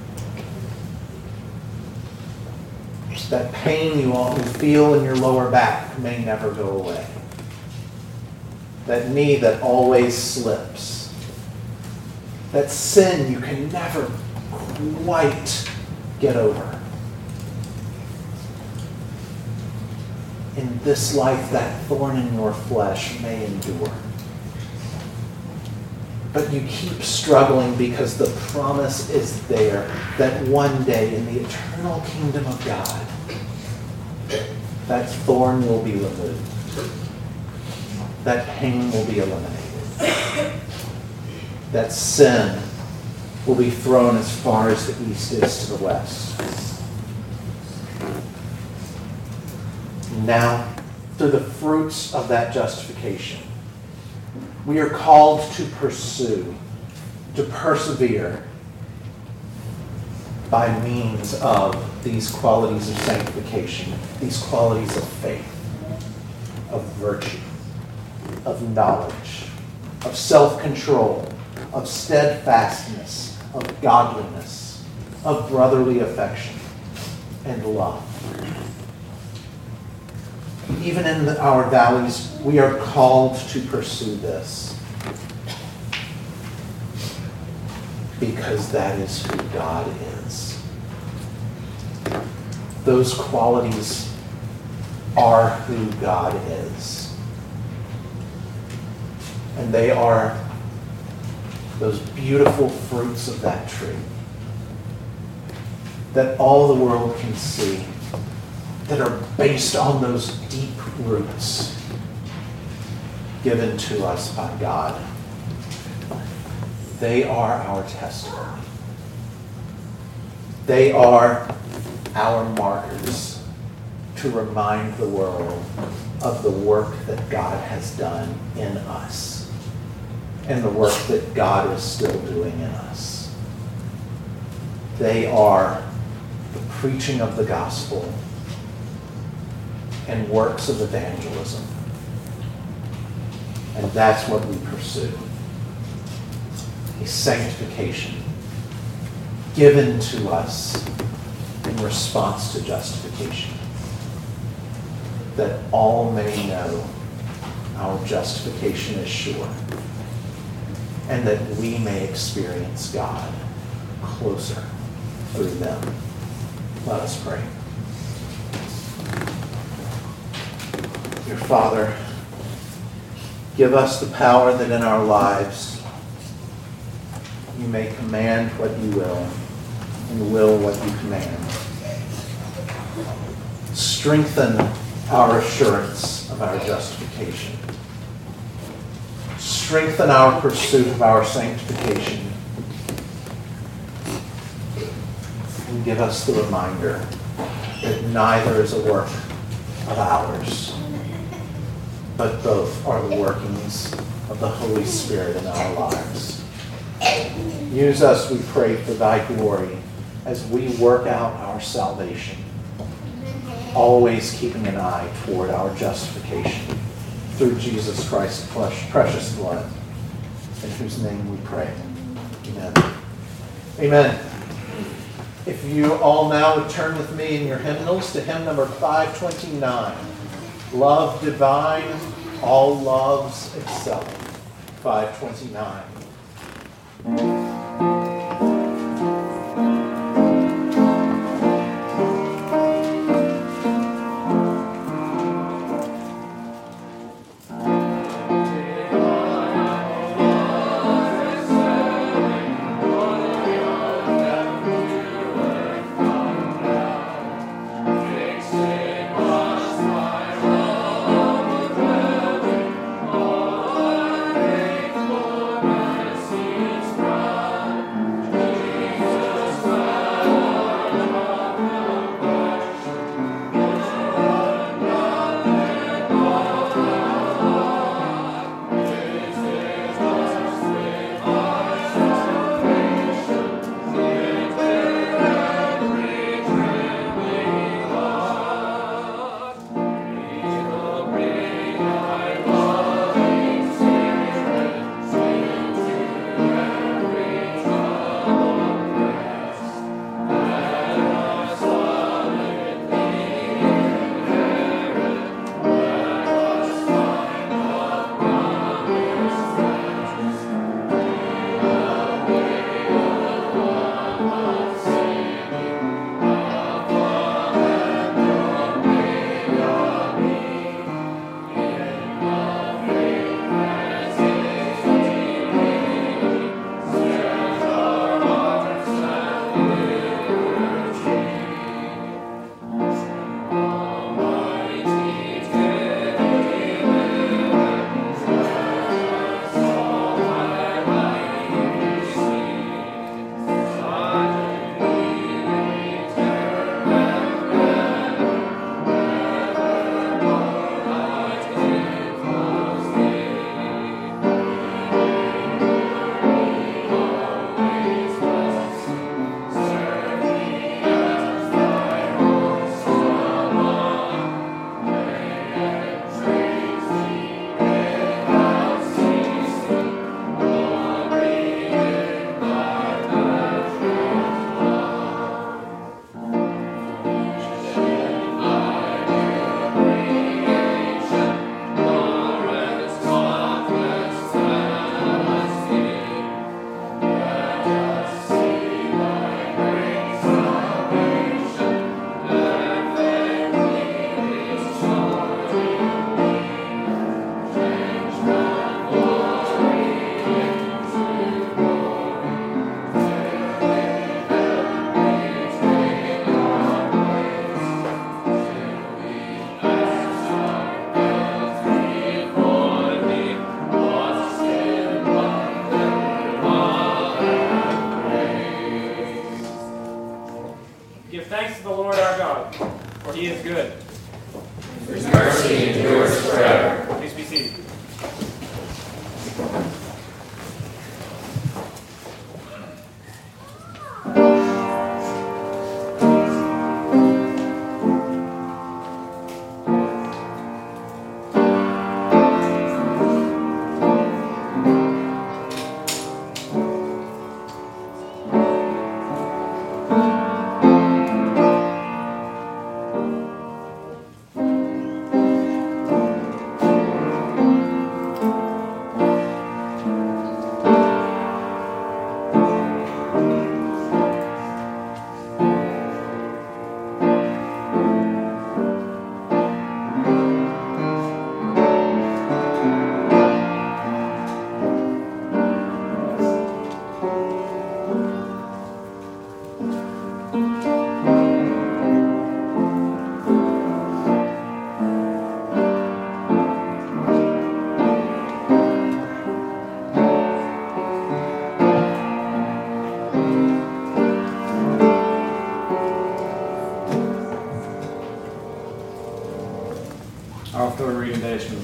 That pain you often feel in your lower back may never go away. That knee that always slips. That sin you can never quite get over. In this life, that thorn in your flesh may endure. But you keep struggling because the promise is there that one day in the eternal kingdom of God, that thorn will be removed. That pain will be eliminated. That sin will be thrown as far as the east is to the west. Now, through the fruits of that justification, we are called to pursue, to persevere by means of these qualities of sanctification, these qualities of faith, of virtue, of knowledge, of self-control, of steadfastness, of godliness, of brotherly affection, and love. Even in the, our valleys, we are called to pursue this. Because that is who God is. Those qualities are who God is. And they are those beautiful fruits of that tree that all the world can see, that are based on those deep roots given to us by God. They are our testimony. They are our markers to remind the world of the work that God has done in us and the work that God is still doing in us. They are the preaching of the gospel and works of evangelism. And that's what we pursue. A sanctification given to us in response to justification, that all may know our justification is sure, and that we may experience God closer through them. Let us pray. Dear Father, give us the power that in our lives you may command what you will and will what you command. Strengthen our assurance of our justification. Strengthen our pursuit of our sanctification. And give us the reminder that neither is a work of ours, but both are the workings of the Holy Spirit in our lives. Use us, we pray, for thy glory as we work out our salvation, always keeping an eye toward our justification through Jesus Christ's precious blood, in whose name we pray. Amen. Amen. If you all now would turn with me in your hymnals to hymn number five twenty-nine, Love Divine, All Loves Excel, five twenty-nine. Give thanks to the Lord our God, for he is good,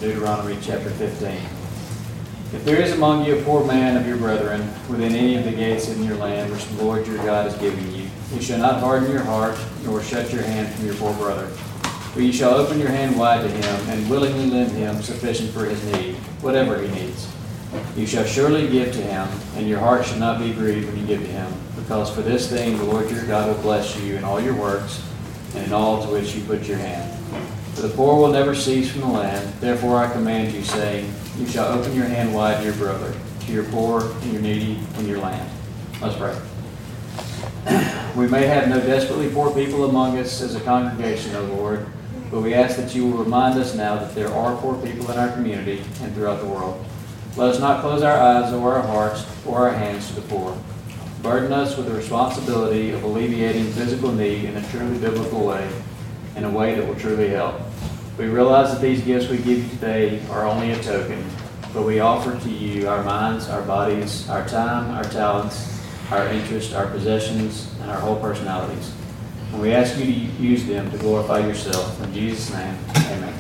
Deuteronomy chapter fifteen. If there is among you a poor man of your brethren within any of the gates in your land which the Lord your God is giving you, you shall not harden your heart, nor shut your hand from your poor brother. But you shall open your hand wide to him, and willingly lend him sufficient for his need, whatever he needs. You shall surely give to him, and your heart shall not be grieved when you give to him, because for this thing the Lord your God will bless you in all your works, and in all to which you put your hand. For the poor will never cease from the land, therefore I command you, saying, you shall open your hand wide to your brother, to your poor and your needy in your land. Let's pray. We may have no desperately poor people among us as a congregation, O Lord, but we ask that you will remind us now that there are poor people in our community and throughout the world. Let us not close our eyes or our hearts or our hands to the poor. Burden us with the responsibility of alleviating physical need in a truly biblical way, in a way that will truly help. We realize that these gifts we give you today are only a token, but we offer to you our minds, our bodies, our time, our talents, our interests, our possessions, and our whole personalities. And we ask you to use them to glorify yourself. In Jesus' name, amen.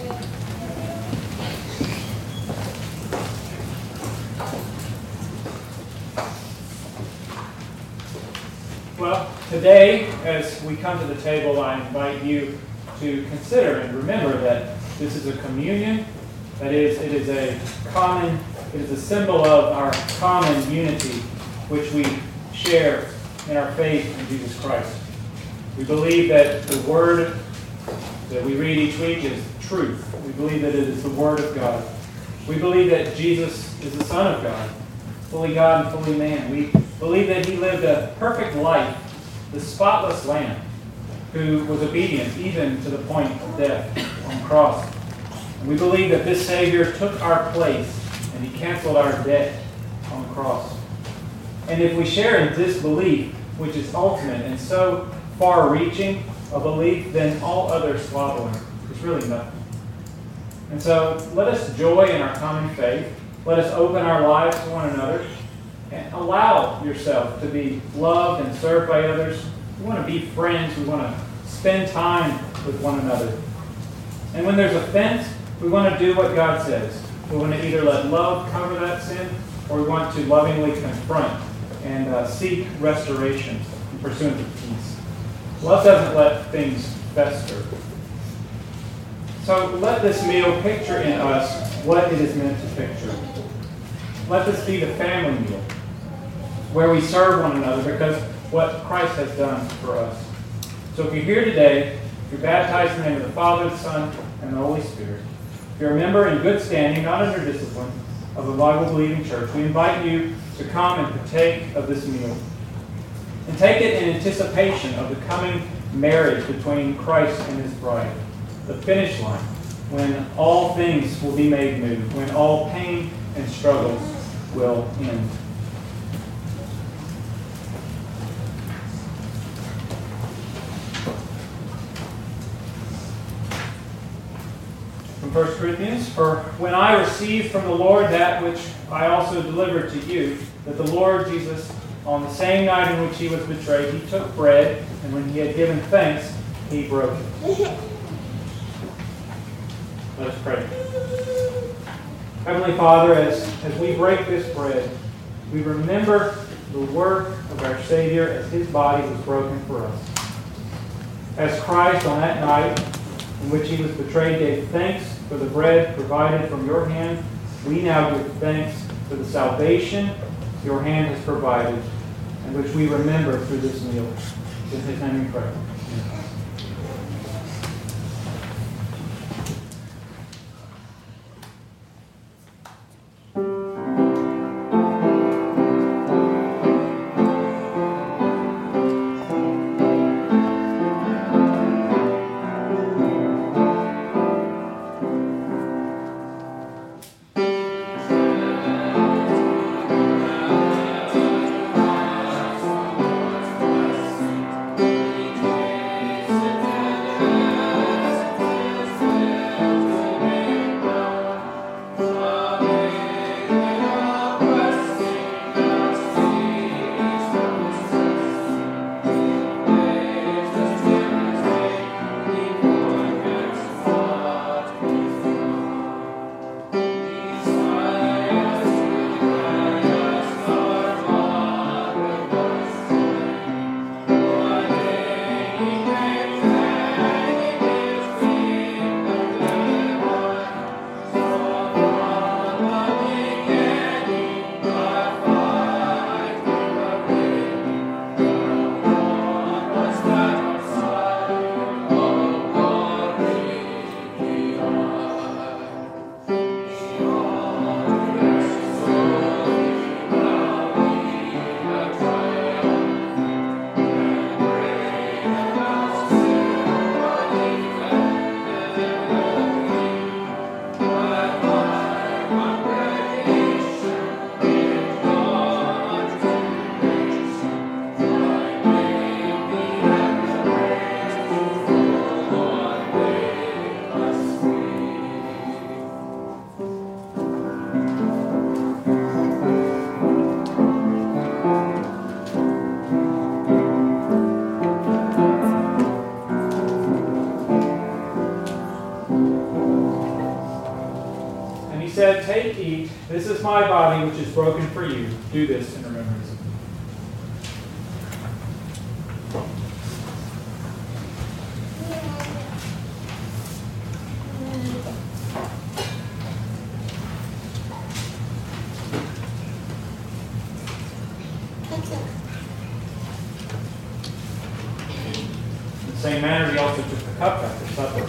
Well, today, as we come to the table, I invite you to consider and remember that this is a communion. That is, it is a common, it is a symbol of our common unity, which we share in our faith in Jesus Christ. We believe that the Word that we read each week is truth. We believe that it is the Word of God. We believe that Jesus is the Son of God, fully God and fully man. We believe that He lived a perfect life, the spotless Lamb, who was obedient even to the point of death on the cross. And we believe that this Savior took our place and He canceled our debt on the cross. And if we share in this belief, which is ultimate and so far-reaching a belief, then all other swaddling is really nothing. And so let us joy in our common faith. Let us open our lives to one another and allow yourself to be loved and served by others. We want to be friends. We want to spend time with one another. And when there's offense, we want to do what God says. We want to either let love cover that sin, or we want to lovingly confront and uh, seek restoration in pursuit of peace. Love doesn't let things fester. So let this meal picture in us what it is meant to picture. Let this be the family meal, where we serve one another because what Christ has done for us. So if you're here today, if you're baptized in the name of the Father, the Son, and the Holy Spirit, if you're a member in good standing, not under discipline, of a Bible-believing church, we invite you to come and partake of this meal. And take it in anticipation of the coming marriage between Christ and His bride, the finish line, when all things will be made new, when all pain and struggles will end. From First Corinthians, for when I received from the Lord that which I also delivered to you, that the Lord Jesus, on the same night in which He was betrayed, He took bread, and when He had given thanks, He broke it. Let us pray. Heavenly Father, as, as we break this bread, we remember the work of our Savior as His body was broken for us. As Christ on that night in which He was betrayed gave thanks for the bread provided from your hand, we now give thanks for the salvation your hand has provided, and which we remember through this meal. In His name we pray. Amen. This is my body, which is broken for you. Do this in remembrance of me. In the same manner, he also took the cup after supper.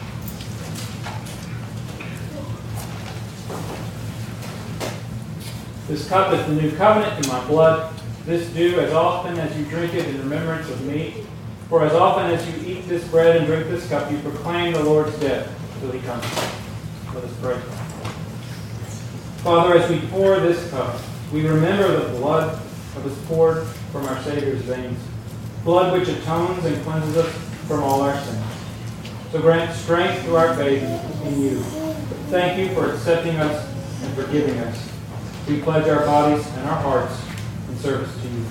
This cup is the new covenant in my blood. This do as often as you drink it in remembrance of me. For as often as you eat this bread and drink this cup, you proclaim the Lord's death until he comes. Let us pray. Father, as we pour this cup, we remember the blood that was poured from our Savior's veins, blood which atones and cleanses us from all our sins. So grant strength to our faith in you. Thank you for accepting us and forgiving us. We pledge our bodies and our hearts in service to you.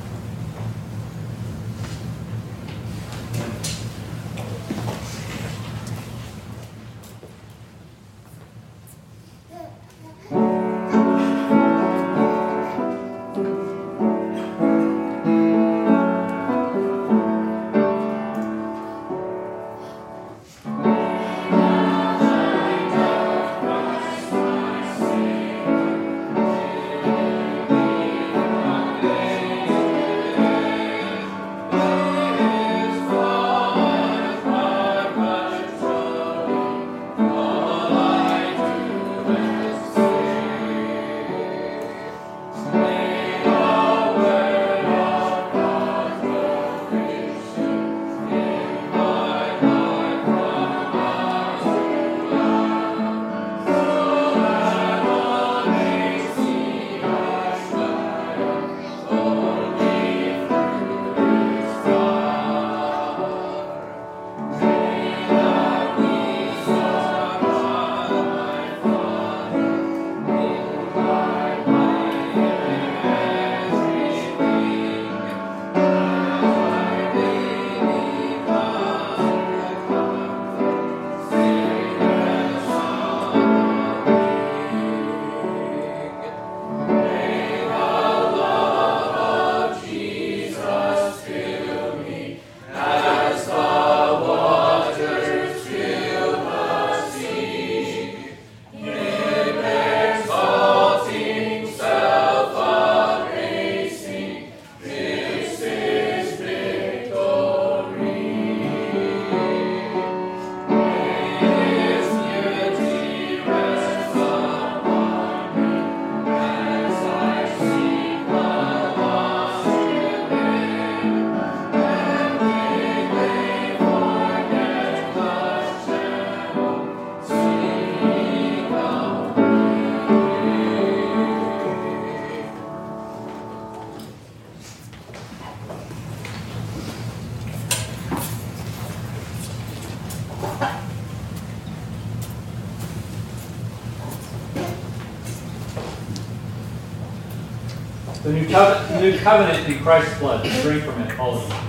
The new covenant, the new covenant in Christ's blood. Drink from it, all of you.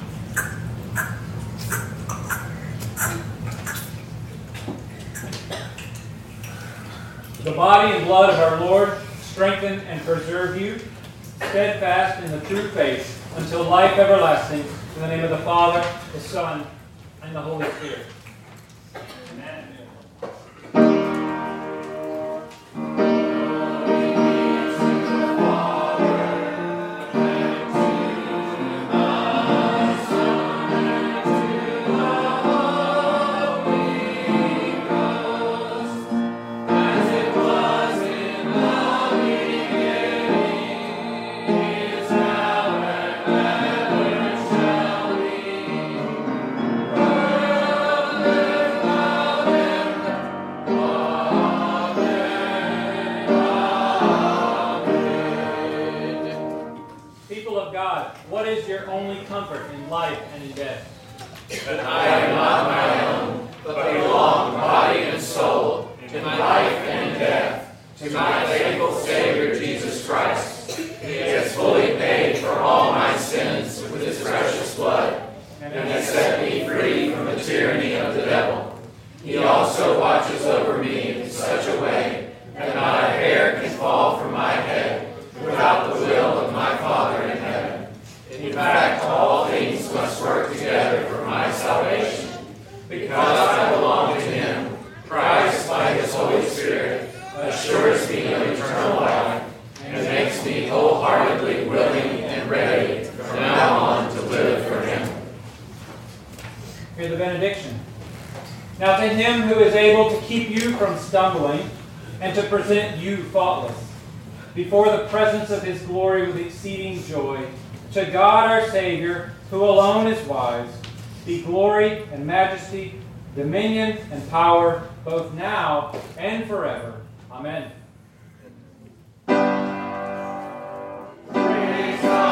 The body and blood of our Lord strengthen and preserve you, steadfast in the true faith, until life everlasting. In the name of the Father, the Son, and the Holy Spirit. Amen. What is your only comfort in life and in death? That I am not my own, but belong body and soul, in life and death, to my faithful Savior Jesus Christ. He has fully paid for all my sins with his precious blood, and has set me free from the tyranny of the devil. He also watches over me in such a way that not a hair can fall things must work together for my salvation. Because I belong to him, Christ, by his Holy Spirit, assures me of eternal life and makes me wholeheartedly willing and ready from now on to live for him. Hear the benediction. Now to him who is able to keep you from stumbling and to present you faultless before the presence of his glory with exceeding joy, to God our Savior, who alone is wise, be glory and majesty, dominion and power, both now and forever. Amen. Praise God.